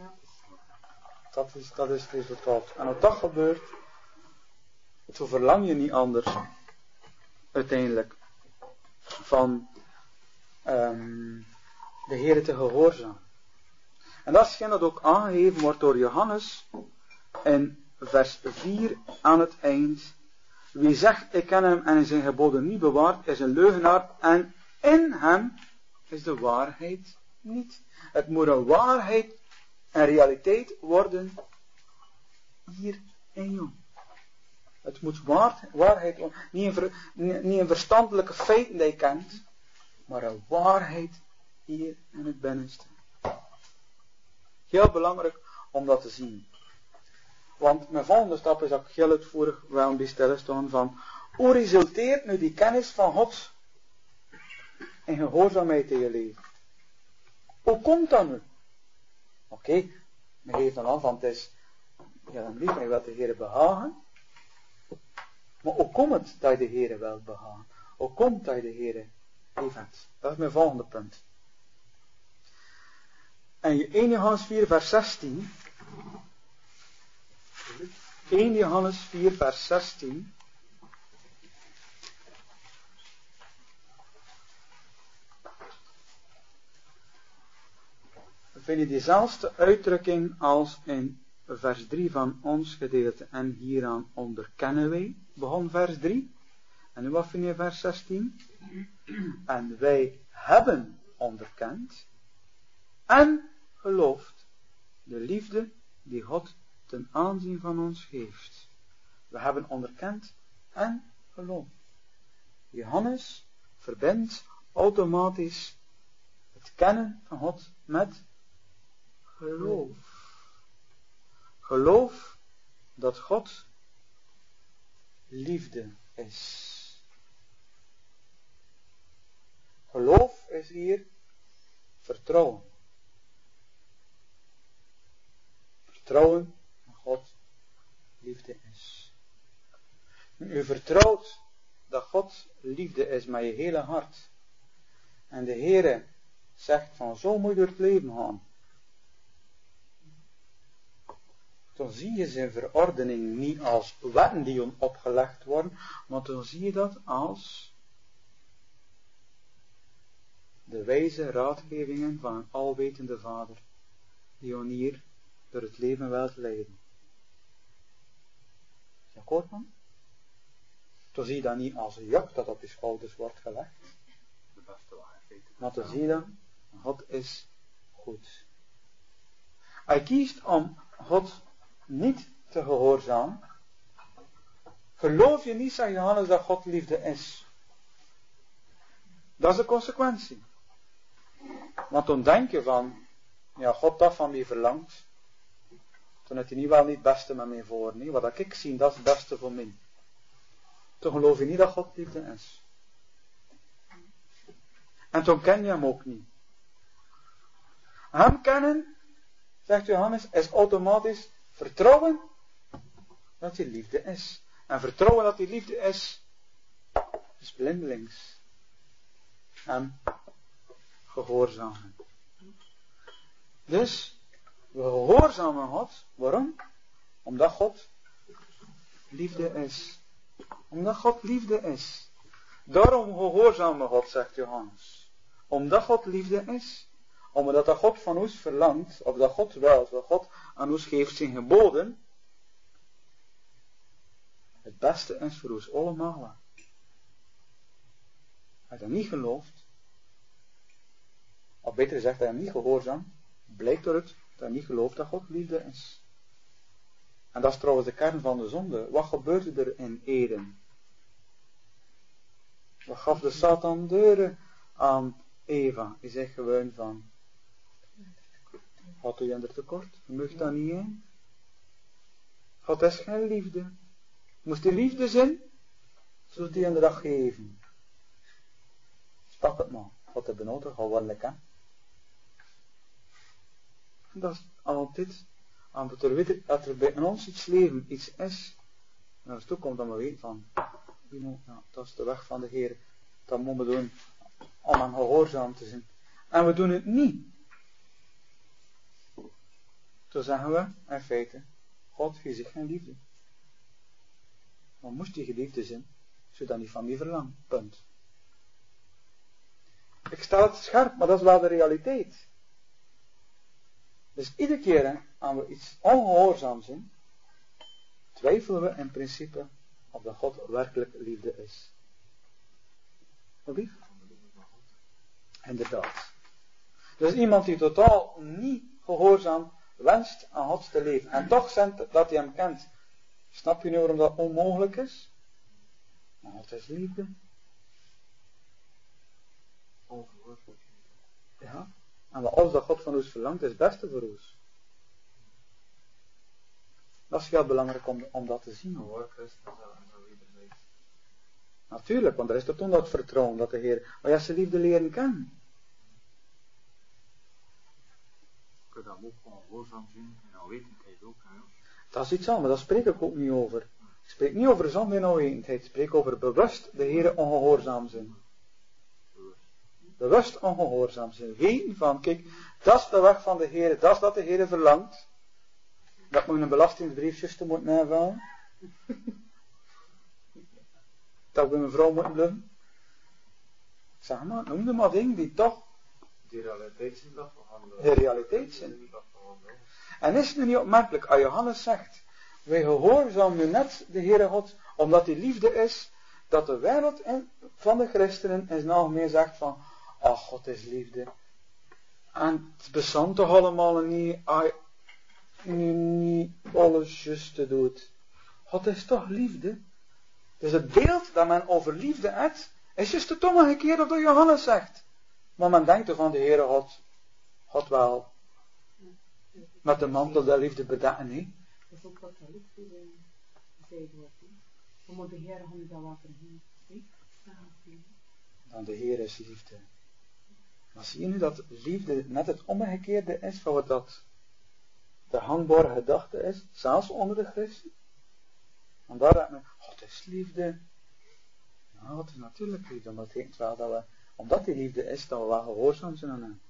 Dat is het resultaat. En als dat gebeurt, zo verlang je niet anders uiteindelijk van de Heere te gehoorzamen. En dat is hetgeen dat ook aangegeven wordt door Johannes in vers 4 aan het eind. Wie zegt ik ken hem en zijn geboden niet bewaart, is een leugenaar en in hem is de waarheid niet. Het moet een waarheid en realiteit worden hier in jou. Het moet waarheid worden. Niet een verstandelijke feiten die je kent, maar een waarheid hier in het binnenste. Heel belangrijk om dat te zien. Want mijn volgende stap is ook heel uitvoerig wel bij stilstaan van hoe resulteert nu die kennis van God in gehoorzaamheid in je leven? Hoe komt dat nu? Oké, men geeft dan aan van het is ja dan lief mij wat de Heere behagen. Maar hoe komt het dat je de Heere wilt behagen? Hoe komt dat je de Heere lief hebt? Dat is mijn volgende punt. En 1 Johannes 4 vers 16. 1 Johannes 4 vers 16. Dan vind je diezelfde uitdrukking als in vers 3 van ons gedeelte. En hieraan onderkennen wij. Begon vers 3. En nu wat vind je vers 16? En wij hebben onderkend en geloofd de liefde die God ten aanzien van ons geeft. We hebben onderkend en geloofd. Johannes verbindt automatisch het kennen van God met geloof. Geloof dat God liefde is. Geloof is hier vertrouwen. Vertrouwen dat God liefde is. U vertrouwt dat God liefde is met je hele hart. En de Heere zegt van zo moet je door het leven gaan. Dan zie je zijn verordening niet als wetten die opgelegd worden, maar dan zie je dat als de wijze raadgevingen van een alwetende Vader, die ons hier door het leven wilt leiden. Is je akkoord, man? Toen zie je dat niet als een juk dat op je schouders wordt gelegd, maar toen zie je dat God is goed. Hij kiest om God niet te gehoorzamen. Geloof je niet, zegt Johannes, dat God liefde is. Dat is de consequentie. Want toen denk je van, ja, God dat van mij verlangt. Toen heeft hij niet wel niet het beste met mij voor. Nee, wat ik zie, dat is het beste voor mij. Toen geloof je niet dat God liefde is. En toen ken je hem ook niet. Hem kennen, zegt Johannes, is automatisch vertrouwen dat hij liefde is. En vertrouwen dat hij liefde is blindelings. En gehoorzamen. Dus, we gehoorzamen God. Waarom? Omdat God liefde is. Omdat God liefde is. Daarom gehoorzamen God, zegt Johannes. Omdat God liefde is. Omdat dat God van ons verlangt, of dat God wil, dat God aan ons geeft zijn geboden. Het beste is voor ons allemaal. Als je dat niet gelooft, of beter gezegd, dat je hem niet gehoorzaam, blijkt door het dat je niet gelooft dat God liefde is. En dat is trouwens de kern van de zonde. Wat gebeurde er in Eden? Wat gaf de Satan deuren aan Eva? Hij zegt gewoon van, God doe je er tekort? Je mag dat niet in. God is geen liefde. Moest die liefde zijn, zou die je dat geven. Stap het maar. God heeft benodigd, gewoonlijk hè. En dat is altijd, omdat we weten dat er bij ons iets leven, iets is. En als het toe komt, dan we weten van, ja, dat is de weg van de Heer. Dat moeten we doen om hem gehoorzaam te zijn. En we doen het niet. Zo zeggen we, in feite, God geeft zich geen liefde. Maar moest die geliefde zijn, zou dat niet van mij verlangen. Punt. Ik stel het scherp, maar dat is wel de realiteit. Dus iedere keer als we iets ongehoorzaam zijn, twijfelen we in principe of dat God werkelijk liefde is. Lief? Inderdaad. Dus iemand die totaal niet gehoorzaam wenst aan God te leven en toch zegt dat hij hem kent. Snap je nu waarom dat onmogelijk is? Nou, God is liefde. Ja. En wat alles dat God van ons verlangt is het beste voor ons. Dat is heel belangrijk om dat te zien. Natuurlijk, want er is toch toen dat vertrouwen dat de Heer, maar ja, zijn liefde leren kennen. Kun je dat ook gewoon gehoorzaam zijn en onwetendheid ook, hè? Dat is iets anders, daar spreek ik ook niet over. Ik spreek niet over zonde en onwetendheid, ik spreek over bewust de Heer ongehoorzaam zijn. Bewust ongehoorzaam zijn. Weten van, kijk, dat is de weg van de Heer, dat is wat de Heer verlangt. Dat moet een belastingsbriefje moeten invullen. Dat we een vrouw moeten blijven. Zeg maar, noem er maar dingen die toch die realiteit zijn dat de realiteit zijn. En is het nu niet opmerkelijk, als Johannes zegt, wij gehoorzamen nu net de Heere God, omdat die liefde is, dat de wereld van de christenen in zijn algemeen zegt van, ach, God is liefde. En het bestond toch allemaal niet, als je niet alles juiste doet. God is toch liefde? Dus het beeld dat men over liefde heeft, is juist het omgekeerd op wat Johannes zegt. Maar men denkt toch van de Heere God, God wel, met de mantel der liefde bedekken, hè? Dat is ook wat de liefde zei wordt. Omdat de Heer hem dat laten zien. Dan de Heer is liefde. Maar zie je nu dat liefde net het omgekeerde is van wat dat de hangbare gedachte is, zelfs onder de christen? En daar dat men, God is liefde. Ja, God is natuurlijk liefde, maar dat betekent wel dat we, omdat die liefde is, dat we wel gehoorzaam zijn aan hem.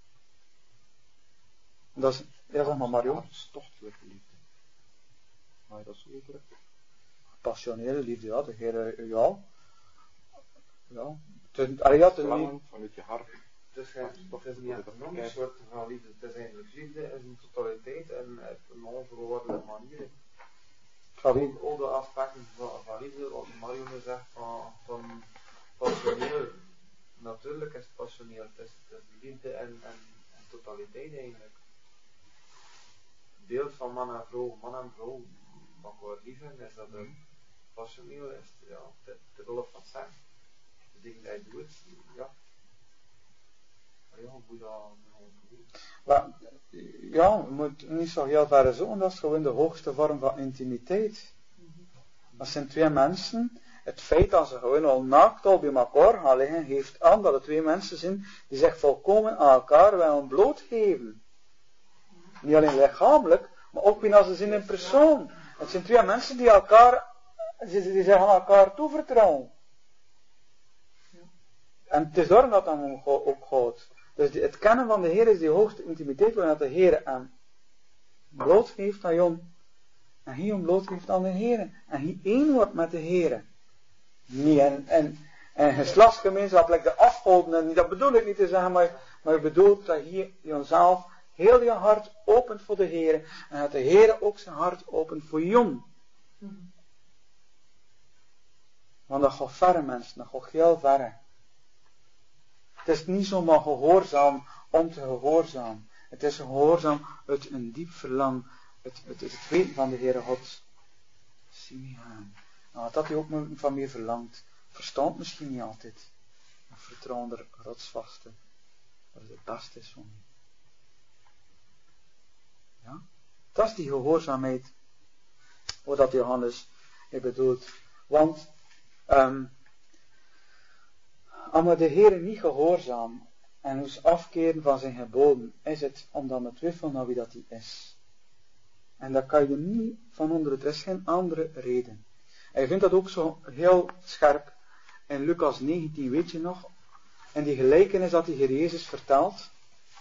En dat is, ja, zeg maar Mario. Hartstochtelijke liefde. Maar dat is zo druk. Passionele liefde, ja, de Heer, ja. Ja. Ja, Verlangen vanuit je hart. Dus dat is niet echt een soort van liefde. Het is eigenlijk liefde in zijn totaliteit en op een onvoorwaardelijke manier. Ook de aspecten van liefde, wat Mario nu zegt, van passioneel. Natuurlijk is het passioneel. Het is liefde en totaliteit eigenlijk. Het beeld van man en vrouw elkaar lief hebben, is dat het passioneel is. Ja, de rol van zijn. De dingen die hij doet, ja. Ja, hoe moet dat ja, je moet niet zo heel ver zoeken, dat is gewoon de hoogste vorm van intimiteit. Dat zijn twee mensen. Het feit dat ze gewoon al naakt al bij elkaar gaan liggen, geeft aan dat het twee mensen zijn die zich volkomen aan elkaar willen blootgeven. Niet alleen lichamelijk, maar ook wanneer ze zijn in persoon. Het zijn twee mensen die zich aan elkaar toevertrouwen. En het is daarom dat dan ook gaat. Dus het kennen van de Heer is die hoogste intimiteit, waarin de Heer aan blootgeeft aan Jon. En hij hem blootgeeft aan de Heer. En hij één wordt met de Heer. Niet en geslachtsgemeenschap, de afgoden, dat bedoel ik niet te zeggen, maar ik bedoel dat je jezelf heel je hart opent voor de Heer. En dat de Heer ook zijn hart opent voor Jon. Want dat gaat verre mensen, dat gaat heel verre. Het is niet zomaar gehoorzaam om te gehoorzaam. Het is gehoorzaam uit een diep verlang. Het weten van de Heere God. Zie me aan. Nou, dat hij ook van mij verlangt. Verstand misschien niet altijd. Maar vertrouwen er rotsvaste. Dat het beste is voor mij. Ja? Dat is die gehoorzaamheid. Wat dat Johannes bedoelt. Want als de Heere niet gehoorzaam en ons afkeren van zijn geboden, is het omdat we twijfelen naar wie dat hij is. En dat kan je niet van onder het. Er is geen andere reden. En je vindt dat ook zo heel scherp in Lucas 19, weet je nog? En die gelijkenis dat de Heer Jezus vertelt.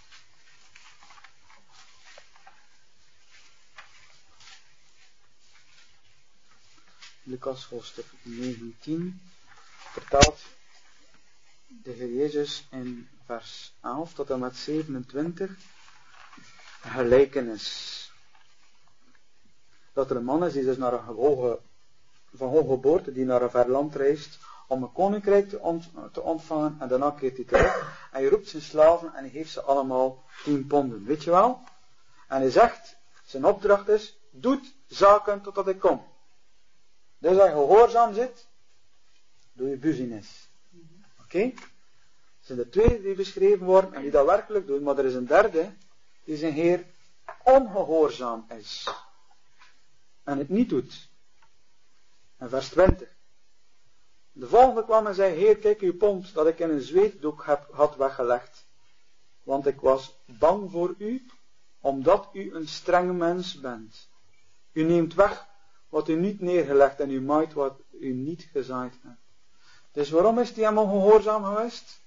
Lucas hoofdstuk 19 vertelt de Heer Jezus in vers 11 tot en met 27 een gelijkenis. Dat er een man is die dus naar een van hoge geboorte, die naar een ver land reist om een koninkrijk te ontvangen en daarna keert hij terug en hij roept zijn slaven en hij geeft ze allemaal 10 ponden, weet je wel? En hij zegt, zijn opdracht is, doet zaken totdat ik kom. Dus als je gehoorzaam zit, doe je business. Oké? Er zijn de twee die beschreven worden en die dat werkelijk doen, maar er is een derde die zijn Heer ongehoorzaam is. En het niet doet. En vers 20. De volgende kwam en zei, Heer, kijk uw pond dat ik in een zweetdoek had weggelegd. Want ik was bang voor u, omdat u een strenge mens bent. U neemt weg wat u niet neergelegd en u maait wat u niet gezaaid hebt. Dus waarom is hij hem ongehoorzaam geweest?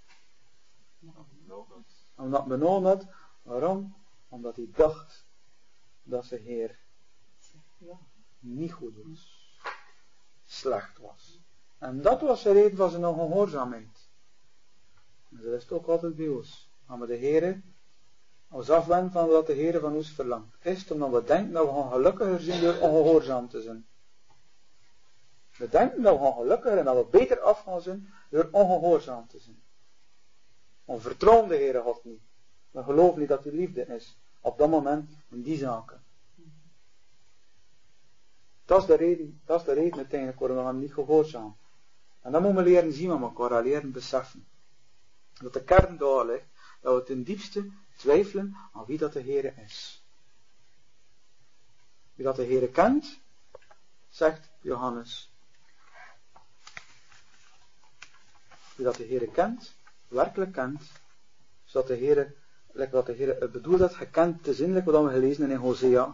Omdat benoemd had. Waarom? Omdat hij dacht dat de Heer niet goed was. Slecht was. En dat was de reden van zijn ongehoorzaamheid. En dat is het ook altijd bij ons. Gaan we de Heer ons afwenden van wat de Heer van ons verlangt. Is het omdat we denken dat we gaan gelukkiger zijn door ongehoorzaam te zijn. We denken dat we gaan gelukkiger en dat we beter af gaan zijn door ongehoorzaam te zijn. We vertrouwen de Heere God niet. We geloven niet dat hij liefde is. Op dat moment in die zaken. Dat is de reden uiteindelijk waarom we hem niet gehoorzaam. En dan moeten we leren zien met elkaar, leren beseffen. Dat de kern daar ligt, dat we ten diepste twijfelen aan wie dat de Heere is. Wie dat de Heere kent, zegt Johannes. Wie dat de Heere kent, werkelijk kent, zodat de Heere, wat de Heere bedoelt dat gekend te zijn, wat we gelezen in Hosea.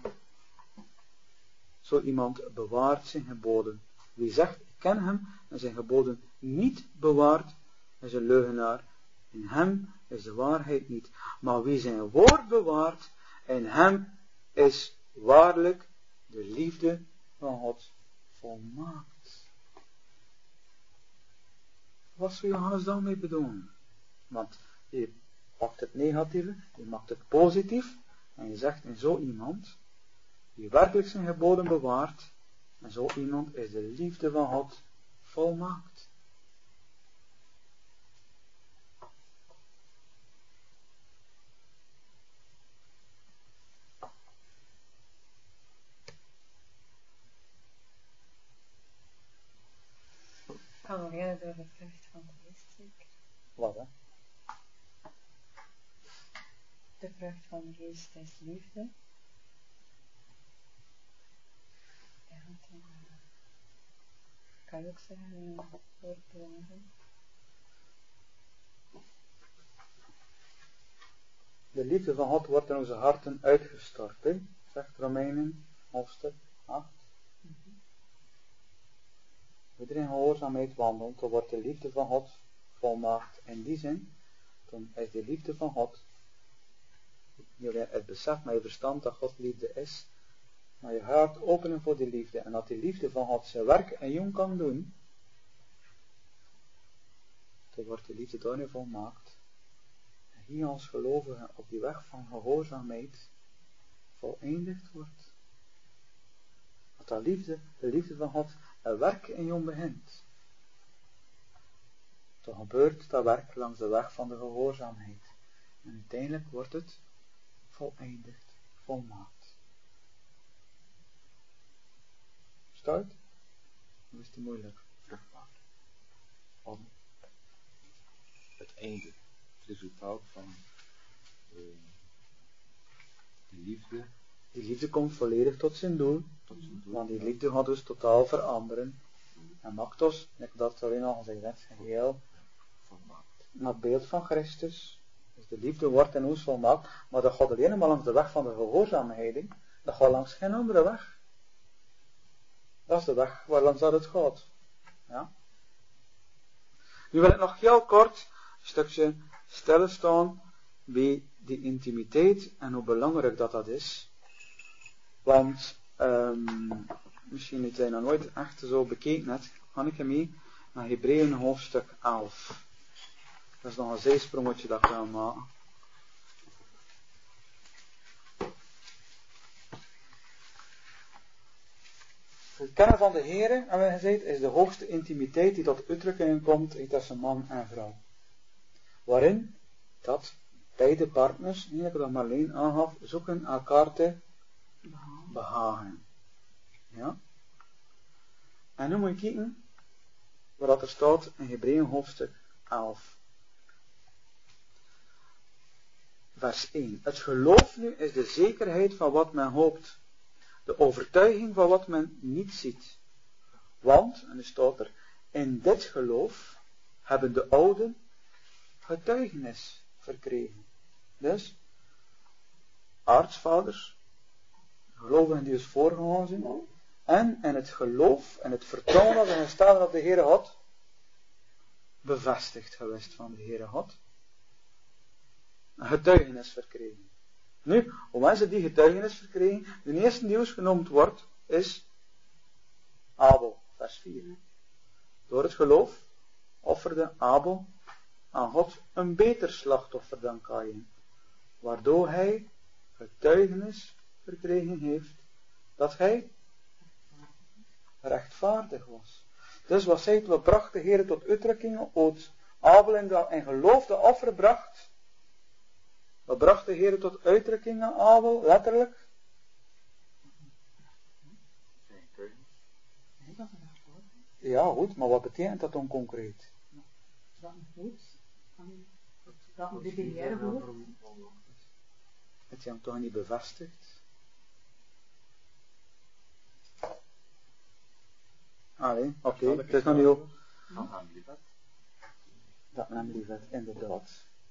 Zo iemand bewaart zijn geboden. Wie zegt, ik ken hem, en zijn geboden niet bewaart, is een leugenaar. In hem is de waarheid niet. Maar wie zijn woord bewaart, in hem is waarlijk de liefde van God volmaakt. Wat zou Johannes daarmee bedoelen? Want pakt het negatieve, je maakt het positief, en je zegt in zo iemand, die werkelijk zijn geboden bewaart, en zo iemand is de liefde van God volmaakt. Kan alleen door de vrucht van de geest zeker. Wat hè? De vrucht van de geest is liefde. Ja, dan kan je ook zeggen, woord bewaren. De liefde van God wordt in onze harten uitgestort, hè? Zegt Romeinen, hoofdstuk 8. Iedereen gehoorzaamheid wandelt, dan wordt de liefde van God volmaakt. In die zin, dan is de liefde van God, niet alleen het besef, maar je verstand dat God liefde is, maar je hart openen voor die liefde, en dat die liefde van God zijn werk en jong kan doen, dan wordt die liefde door je volmaakt. En hier als gelovige op die weg van gehoorzaamheid voleindigd wordt. Dat de liefde van God een werk in jou begint. Dan gebeurt dat werk langs de weg van de gehoorzaamheid. En uiteindelijk wordt het voleindigd, volmaakt. Start? Of is het moeilijk? Vruchtbaar. Om het einde, het resultaat van de liefde. Die liefde komt volledig tot zijn doel. Want die liefde gaat dus totaal veranderen. En maakt ons, ik dat alleen al gezegd heb, geheel naar het beeld van Christus. Dus de liefde wordt in ons volmaakt, maar dat gaat alleen maar langs de weg van de gehoorzaamheid. Dat gaat langs geen andere weg. Dat is de weg waar langs dat het gaat. Ja? Nu wil ik nog heel kort een stukje stilstaan bij die intimiteit en hoe belangrijk dat is. Want misschien niet jij nog nooit echt zo bekeken hebt, ga ik mee naar Hebreeën hoofdstuk 11. Dat is nog een zijsprongetje dat ik wil maken. Het kennen van de Heere, hebben we gezegd, is de hoogste intimiteit die tot uitdrukking komt tussen man en vrouw. Waarin dat beide partners, eigenlijk dat Marleen aangaf, zoeken elkaar te behagen. Ja? En nu moet je kijken wat er staat in Hebreeën hoofdstuk 11. Vers 1. Het geloof nu is de zekerheid van wat men hoopt. De overtuiging van wat men niet ziet. Want, en er staat er, in dit geloof hebben de ouden getuigenis verkregen. Dus, aartsvaders, gelovigen die dus voorgegaan zijn, en het geloof en het vertrouwen dat ze gesteld op de Heere God, bevestigd geweest van de Heere God, een getuigenis verkregen. Nu, hoe mensen die getuigenis verkregen, de eerste die ons genoemd wordt, is Abel, vers 4. Door het geloof offerde Abel aan God een beter slachtoffer dan Kaïn, waardoor hij getuigenis verkregen heeft dat hij rechtvaardig was. Dus wat zei het, we brachten de Heer tot uitdrukking, uit Abel en geloof de offer bracht. We brachten de Heer tot uitdrukking, Abel, letterlijk. Ja, goed, maar wat betekent dat dan concreet? Dat goed. Dat moet de Heer goed. Het is hem toch niet bevestigd? Allee, oké, het is nog niet op. Dat men lief heeft, inderdaad.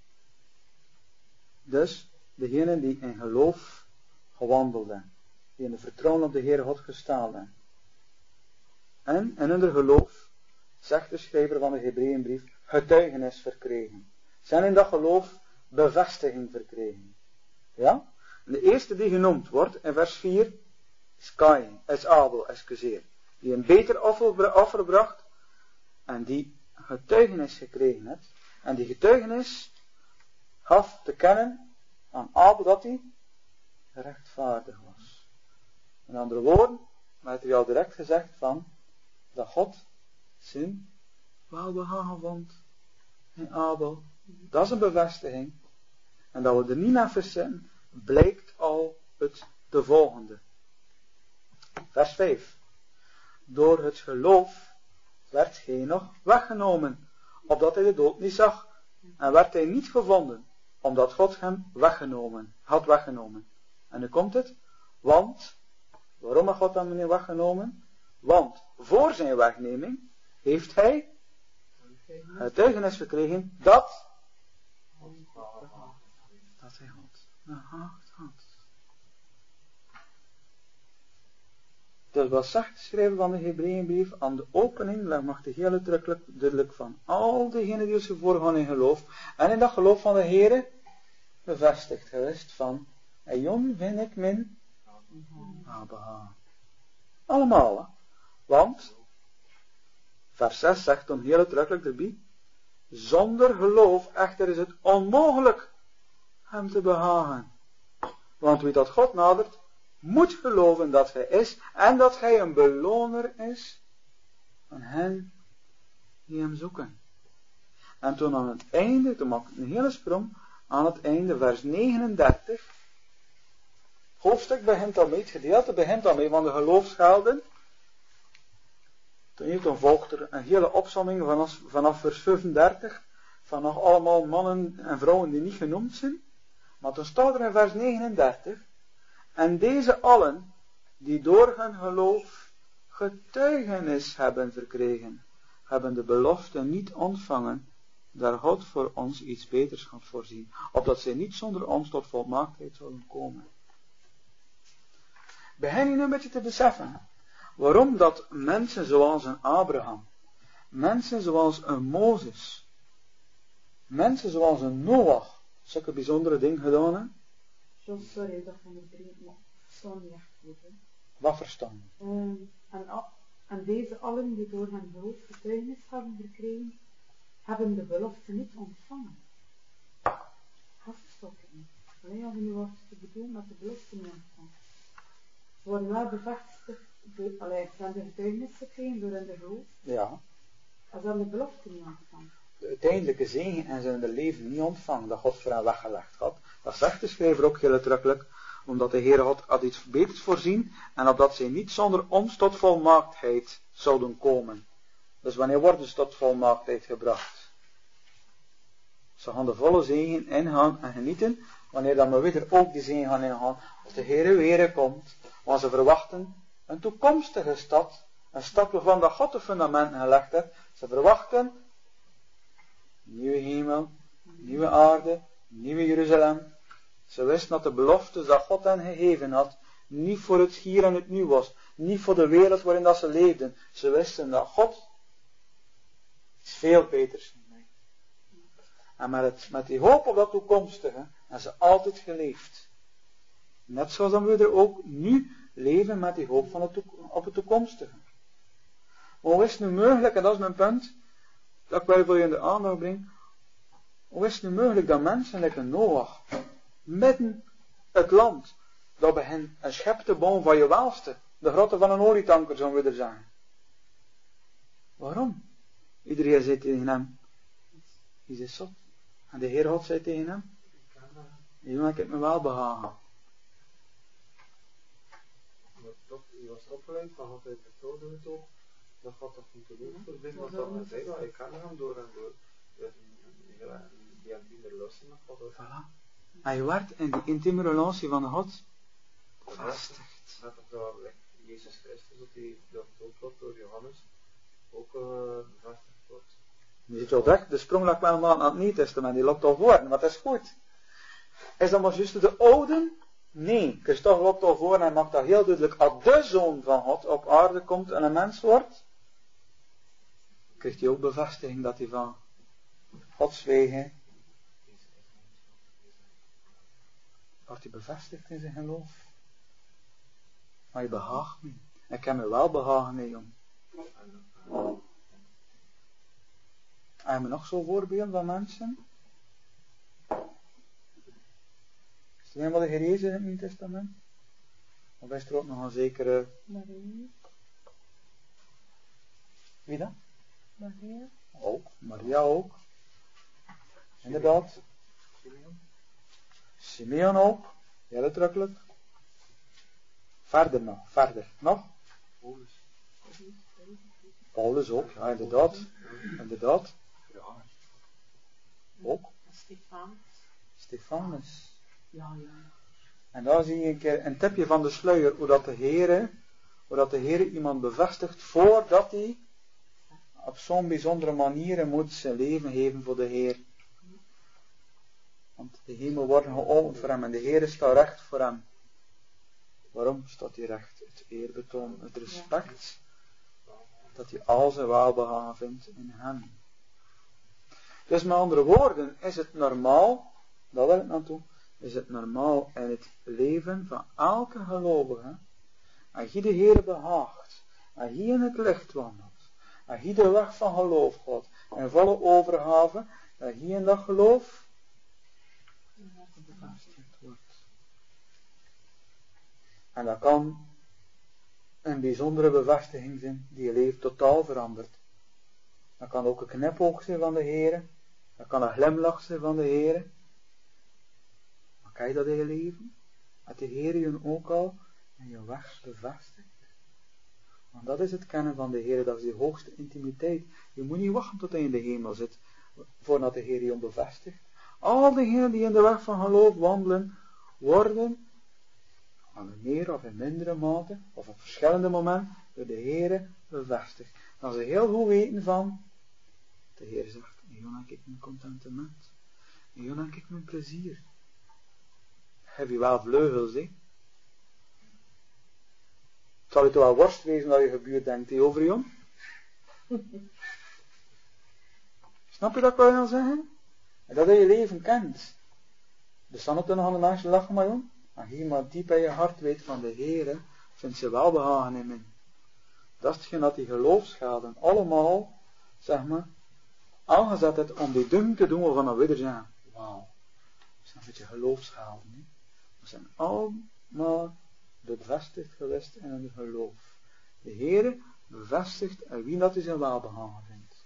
Dus, degene die in geloof gewandelden, die in de vertrouwen op de Heer God gestaan en in hun geloof, zegt de schrijver van de Hebreeënbrief, getuigenis verkregen. Zijn in dat geloof bevestiging verkregen. Ja? En de eerste die genoemd wordt in vers 4 is Kaïn, is Abel, excuseer. Die een beter offer bracht en die getuigenis gekregen heeft. En die getuigenis gaf te kennen aan Abel dat hij rechtvaardig was. In andere woorden, maar het hij al direct gezegd van, dat God zijn welbehagen vond in Abel. Dat is een bevestiging. En dat we er niet naar verzetten, blijkt al de volgende. Vers 5. Door het geloof werd Henoch weggenomen, opdat hij de dood niet zag. En werd hij niet gevonden, omdat God hem had weggenomen. En nu komt het. Want, waarom had God hem niet weggenomen? Want voor zijn wegneming heeft hij getuigenis gekregen dat hij God behaagd had. Dus wat zegt de schrijver van de Hebreeënbrief aan de opening, dan mag de heel duidelijk van al diegenen die ons voorgaan in geloof, en in dat geloof van de Heere bevestigd geweest van, en jong vind ik min behagen. Allemaal, hè? Want vers 6 zegt dan heel uitdrukkelijk erbij, zonder geloof echter is het onmogelijk hem te behagen. Want wie tot God nadert, moet geloven dat hij is en dat hij een beloner is van hen die hem zoeken. En toen aan het einde, toen maak ik een hele sprong, aan het einde, vers 39, hoofdstuk begint al mee, het gedeelte begint al mee van de geloofsgelden. Toen volgt er een hele opsomming vanaf vers 35, van nog allemaal mannen en vrouwen die niet genoemd zijn. Maar toen staat er in vers 39, en deze allen, die door hun geloof getuigenis hebben verkregen, hebben de belofte niet ontvangen, daar God voor ons iets beters gaat voorzien, opdat zij niet zonder ons tot volmaaktheid zullen komen. Begin je nu een beetje te beseffen, waarom dat mensen zoals een Abraham, mensen zoals een Mozes, mensen zoals een Noach, zulke bijzondere dingen gedaan hebben? Sorry, dat van de drie, maar verstaan niet echt goed. Hè. Wat verstaan? En deze allen die door hun geloof getuigenis hebben verkregen, hebben de belofte niet ontvangen. Afstokken. Alleen als je nu wat te bedoelen met de belofte niet ontvangen. Ze worden wel bevestigd, ze hebben de getuigenis gekregen door hun geloof. Ja. Als ze hebben de belofte niet ontvangen. De uiteindelijke zegen en zijn leven niet ontvangen, dat God voor hen weggelegd had. Dat zegt de schrijver ook heel uitdrukkelijk, omdat de Heer had iets beters voorzien, en opdat zij niet zonder ons tot volmaaktheid zouden komen. Dus wanneer worden ze tot volmaaktheid gebracht? Ze gaan de volle zegen ingaan en genieten, wanneer dan we weer ook die zegen gaan ingaan, als de Heer weer komt, want ze verwachten een toekomstige stad, een stad waarvan dat God de fundamenten gelegd heeft. Ze verwachten nieuwe hemel, nieuwe aarde, nieuwe Jeruzalem. Ze wisten dat de beloftes dat God hen gegeven had, niet voor het hier en het nu was. Niet voor de wereld waarin dat ze leefden. Ze wisten dat God iets veel beters had. En met die hoop op dat toekomstige, hebben ze altijd geleefd. Net zoals dan we er ook nu leven met die hoop op het toekomstige. Maar hoe is het nu mogelijk, en dat is mijn punt, dat ik wel voor je in de aandacht breng. Hoe is het nu mogelijk dat mensen, like een Noach, midden het land, dat begint een schep te bouwen van je welste, de grotte van een olietanker, zouden we er zeggen. Waarom? Iedereen zei tegen hem, hij is zot. En de Heer God zei tegen hem, jongen, ik heb me wel behagen. Maar toch, hij was opgeleid, maar had hij vertrouwde het ook, dat God dat moeten doen voor dit, want dan zei hij, ik kan hem door en door. Die intieme relatie met God. Voilà. Hij werd in die intieme relatie van God bevestigd. Net als Jezus Christus, dat hij gedoopt wordt door Johannes, ook bevestigd wordt. Je ziet wel direct, de sprong lag wel aan het Nieuw-Testament, die loopt al voor, maar dat is goed. Is dat maar juist de oude? Nee, Christus loopt al voor en hij maakt dat heel duidelijk. Als de Zoon van God op aarde komt en een mens wordt, krijgt hij ook bevestiging dat hij van Gods wegen wordt hij bevestigd in zijn geloof. Maar je behaagt me. Ik heb me wel behagen, nee, jong. Heb je nog zo'n voorbeeld van mensen? Is er wat de Heer Jezus in het Nieuw Testament? Of is er ook nog een zekere... Maria. Wie dan? Maria. Ook. Maria ook. Inderdaad. Simeon ook. Heel uitdrukkelijk. Verder nog. Nog? Paulus ook. Ja, inderdaad. Inderdaad. Ook. Stefanus. Ja. En daar zie je een keer een tipje van de sluier, hoe dat de Heer iemand bevestigt voordat hij op zo'n bijzondere manier moet zijn leven geven voor de Heer. Want de hemel wordt geopend voor hem en de Heer staat recht voor hem. Waarom staat hij recht? Het eerbetoon, het respect, dat hij al zijn welbehagen vindt in hem. Dus met andere woorden, is het normaal, daar wil ik naartoe, is het normaal in het leven van elke gelovige, als je de Heer behaagt, als je in het licht wandelt, als je de weg van geloof gaat, en volle overgave, dat je in dat geloof bevestigd wordt. En dat kan een bijzondere bevestiging zijn, die je leven totaal verandert. Dat kan ook een knipoog zijn van de Heer, dat kan een glimlach zijn van de Heer. Maar kan je dat in je leven? Dat de Heer je ook al in je weg bevestigt. Want dat is het kennen van de Heer, dat is die hoogste intimiteit. Je moet niet wachten tot je in de hemel zit, voordat de Heer je bevestigt. Al diegenen die in de weg van geloof wandelen, worden, aan een meer of in mindere mate, of op verschillende momenten, door de Heer bevestigd. Dan ze heel goed weten van, de Heer zegt, en Jona, kijk mijn contentement. En Jona, kijk mijn plezier. Heb je wel vleugels, hè? Het zal je toch wel worst wezen dat je gebuurd denkt over Jon? Snap je dat ik wil zeggen? En dat je leven kent. Dus dan op de nog aan de naast lachen maar Jon. Maar hier maar diep in je hart weet van de Heer, vindt ze welbehagen in hem. Dat is hetgeen dat die geloofschaden allemaal, zeg maar, aangezet heeft om die ding te doen waarvan we weer zijn. Wauw. Dat is een beetje geloofschaden. Hè? Dat zijn allemaal bevestigd geweest in hun geloof. De Heer bevestigt en wie dat is een welbehagen vindt.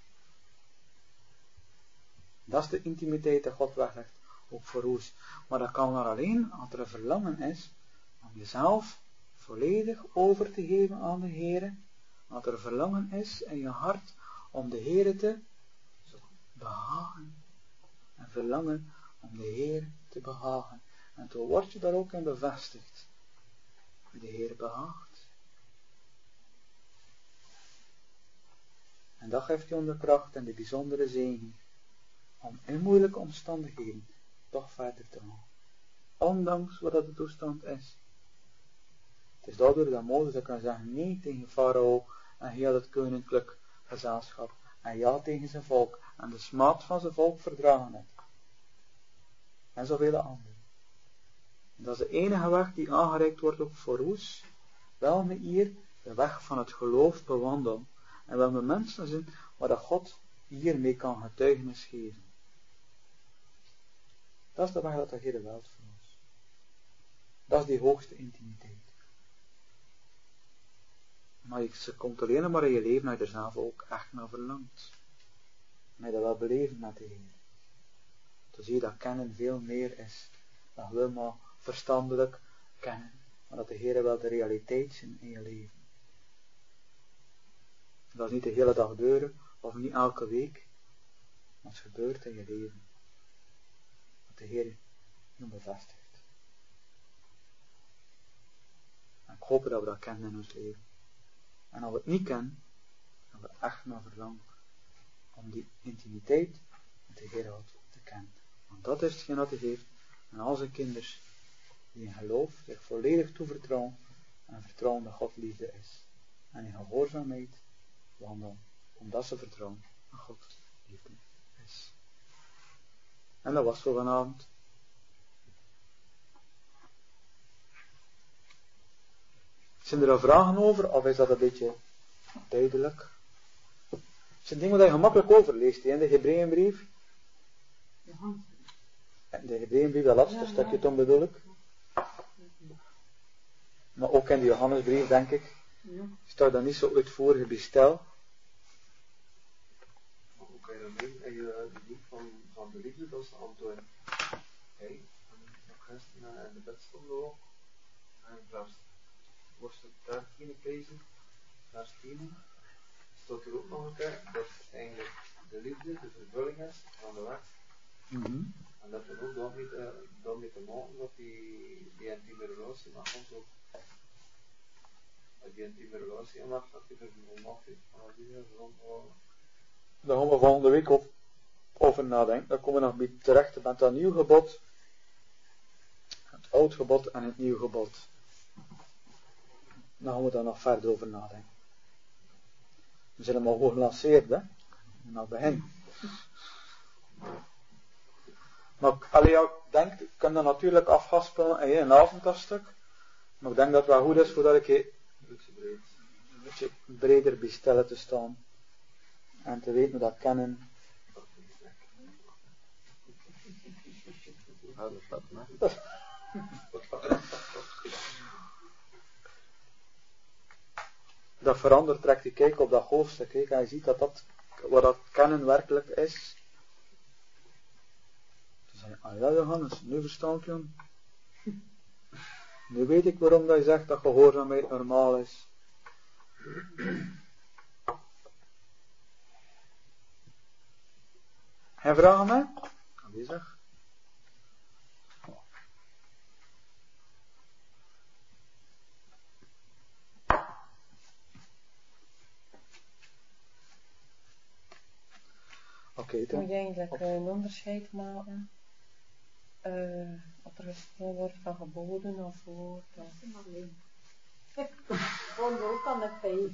Dat is de intimiteit die God weglegt, ook voor ons. Maar dat kan maar alleen als er een verlangen is om jezelf volledig over te geven aan de Heer. Als er een verlangen is in je hart om de Heer te behagen. En verlangen om de Heer te behagen. En toen word je daar ook in bevestigd. Wie de Heer behaagt. En dat geeft je de kracht en de bijzondere zegen. Om in moeilijke omstandigheden toch verder te gaan. Ondanks wat dat de toestand is. Het is daardoor dat Mozes kan zeggen nee tegen Farao en heel het koninklijk gezelschap. En ja tegen zijn volk. En de smaad van zijn volk verdragen het. En zoveel anderen. En dat is de enige weg die aangereikt wordt ook voor ons. Wel we hier de weg van het geloof bewandelen. En wel we mensen zijn waar dat God hiermee kan getuigenis geven. Dat is de weg dat de Heer wilt voor ons. Dat is die hoogste intimiteit. Maar ze komt alleen maar in je leven dat je er zelf ook echt naar verlangt. En je dat wel beleven met de Heer. Dan zie je dat kennen veel meer is. Dan wil maar verstandelijk kennen. Maar dat de Heer wel de realiteit zijn in je leven. Dat is niet de hele dag gebeuren. Of niet elke week. Maar het gebeurt in je leven. Dat de Heer je bevestigt. En ik hoop dat we dat kennen in ons leven. En als we het niet kennen, dan we echt naar verlangen om die intimiteit met de Heer te kennen. Want dat is hetgeen dat hij heeft aan al zijn kinders die in geloof zich volledig toevertrouwen en vertrouwen dat God liefde is. En in gehoorzaamheid wandelen, omdat ze vertrouwen dat God liefde is. En dat was voor vanavond. Zijn er al vragen over, of is dat een beetje duidelijk? Het zijn dingen waar je gemakkelijk overleest, in de Hebreeënbrief. En de Hebreeënbrief, dat laatste stukje, toen bedoel ik. Maar ook in de Johannesbrief, denk ik, staat dat niet zo uitvoerig bestel. Hoe kan je dat doen? En je niet van de liefde, dat is antwoord. Hey, en gisteren in de bed stonden ook. En vers, was het 13 lezen, vers 10, staat er ook nog een keer dat eigenlijk de liefde de vervulling is van de wet. En dat er ook daarmee te maken dat die intieme relatie mag ons ook. Dat die intieme relatie mag dat die vervolmaakt heeft. Daar gaan we volgende week over nadenken. Daar komen we nog bij terecht met dat nieuw gebod. Het oud gebod en het nieuw gebod. Dan gaan we daar nog verder over nadenken. We zijn hem al goed gelanceerd, hè? Nou, begin. Maar ik denk, ik kan dat natuurlijk afhaspelen in een avondstuk. Maar ik denk dat het wel goed is voordat ik een beetje breder bij stellen te staan. En te weten hoe dat kennen. Dat verandert, trekt die kijk op dat hoofdstuk. En je ziet dat wat dat kennen werkelijk is. Toen zei je, ja Johannes, nu versta ik je. Nu weet ik waarom dat je zegt dat gehoorzaamheid normaal is. Geen vragen mij? Aanwezig. Moet je eigenlijk een onderscheid maken of er gesproken wordt van geboden of woord? Gewoon zo kan het bij.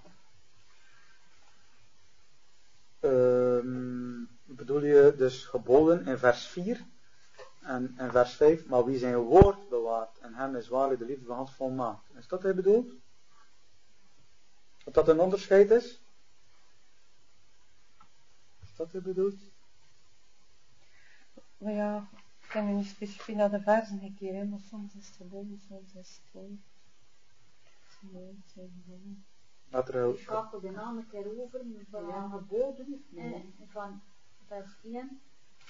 Bedoel je dus geboden in vers 4 en in vers 5, maar wie zijn woord bewaart en hem is waarlijk de liefde van God volmaakt. Is dat wat hij bedoelt? Dat dat een onderscheid is? Is dat wat hij bedoelt? Maar ja, ik ken nu niet specifiek naar de versen gekeken, maar soms is het geboden, soms is het woord. Ik ga de naam een keer over van geboden van vers 1,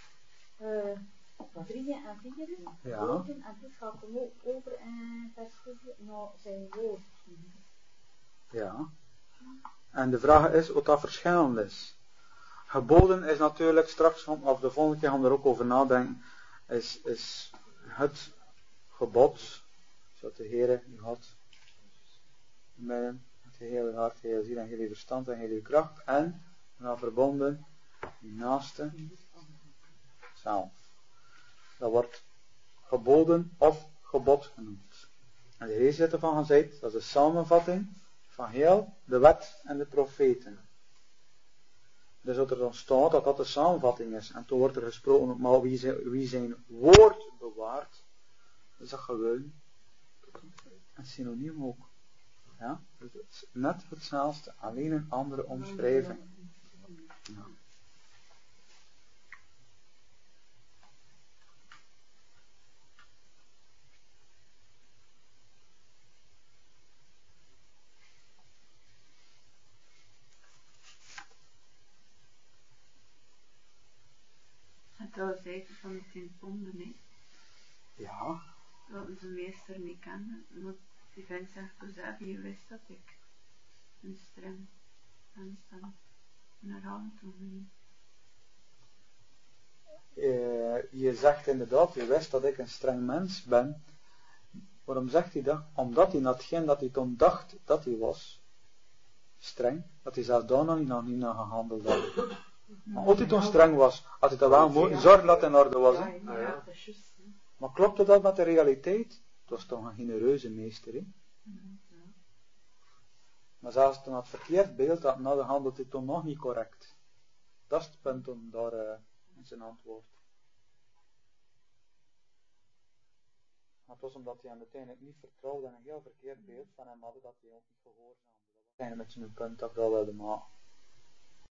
3 en 4, geboden, en toen ga ik hem ook over in vers 4 naar zijn woord. Ja. En de vraag is wat dat verschillend is. Geboden is natuurlijk straks, of de volgende keer gaan we er ook over nadenken, is het gebod, zodat de Heere u had met je hele hart, hele ziel en hele verstand en hele kracht en dan verbonden die naaste zelf. Dat wordt geboden of gebod genoemd. En de Heer zit ervan gezegd, dat is de samenvatting van heel de wet en de profeten. Dus dat er dan staat dat dat de samenvatting is. En toen wordt er gesproken, maar wie zijn woord bewaart, is dat gewoon een synoniem ook. Ja? Dus het is net hetzelfde, alleen een andere omschrijving. Ja. Het zou zeggen van de 10 ponden, hè? Ja. Dat onze meester niet kende, maar die vent zegt dus even, je wist dat ik een streng mens ben. Naar hand toe. Je zegt inderdaad, je wist dat ik een streng mens ben. Waarom zegt hij dat? Omdat hij natgeen dat hij toen dacht dat hij was streng, dat hij zelfs daar nog niet naar gehandeld had. Maar als hij toen streng was, had hij dat wel moeten zorgen dat het in orde was. Hè? Maar klopte dat met de realiteit? Het was toch een genereuze meester. Hè? Maar zelfs toen het verkeerd beeld had, nou, dan handelde hij toen nog niet correct. Dat is het punt om daar in zijn antwoord. Maar het was omdat hij uiteindelijk niet vertrouwde en een heel verkeerd beeld van hem hadden, dat hij ook niet gehoorzaamde. Dat was eigenlijk met zijn punt dat ik dat wilde maken.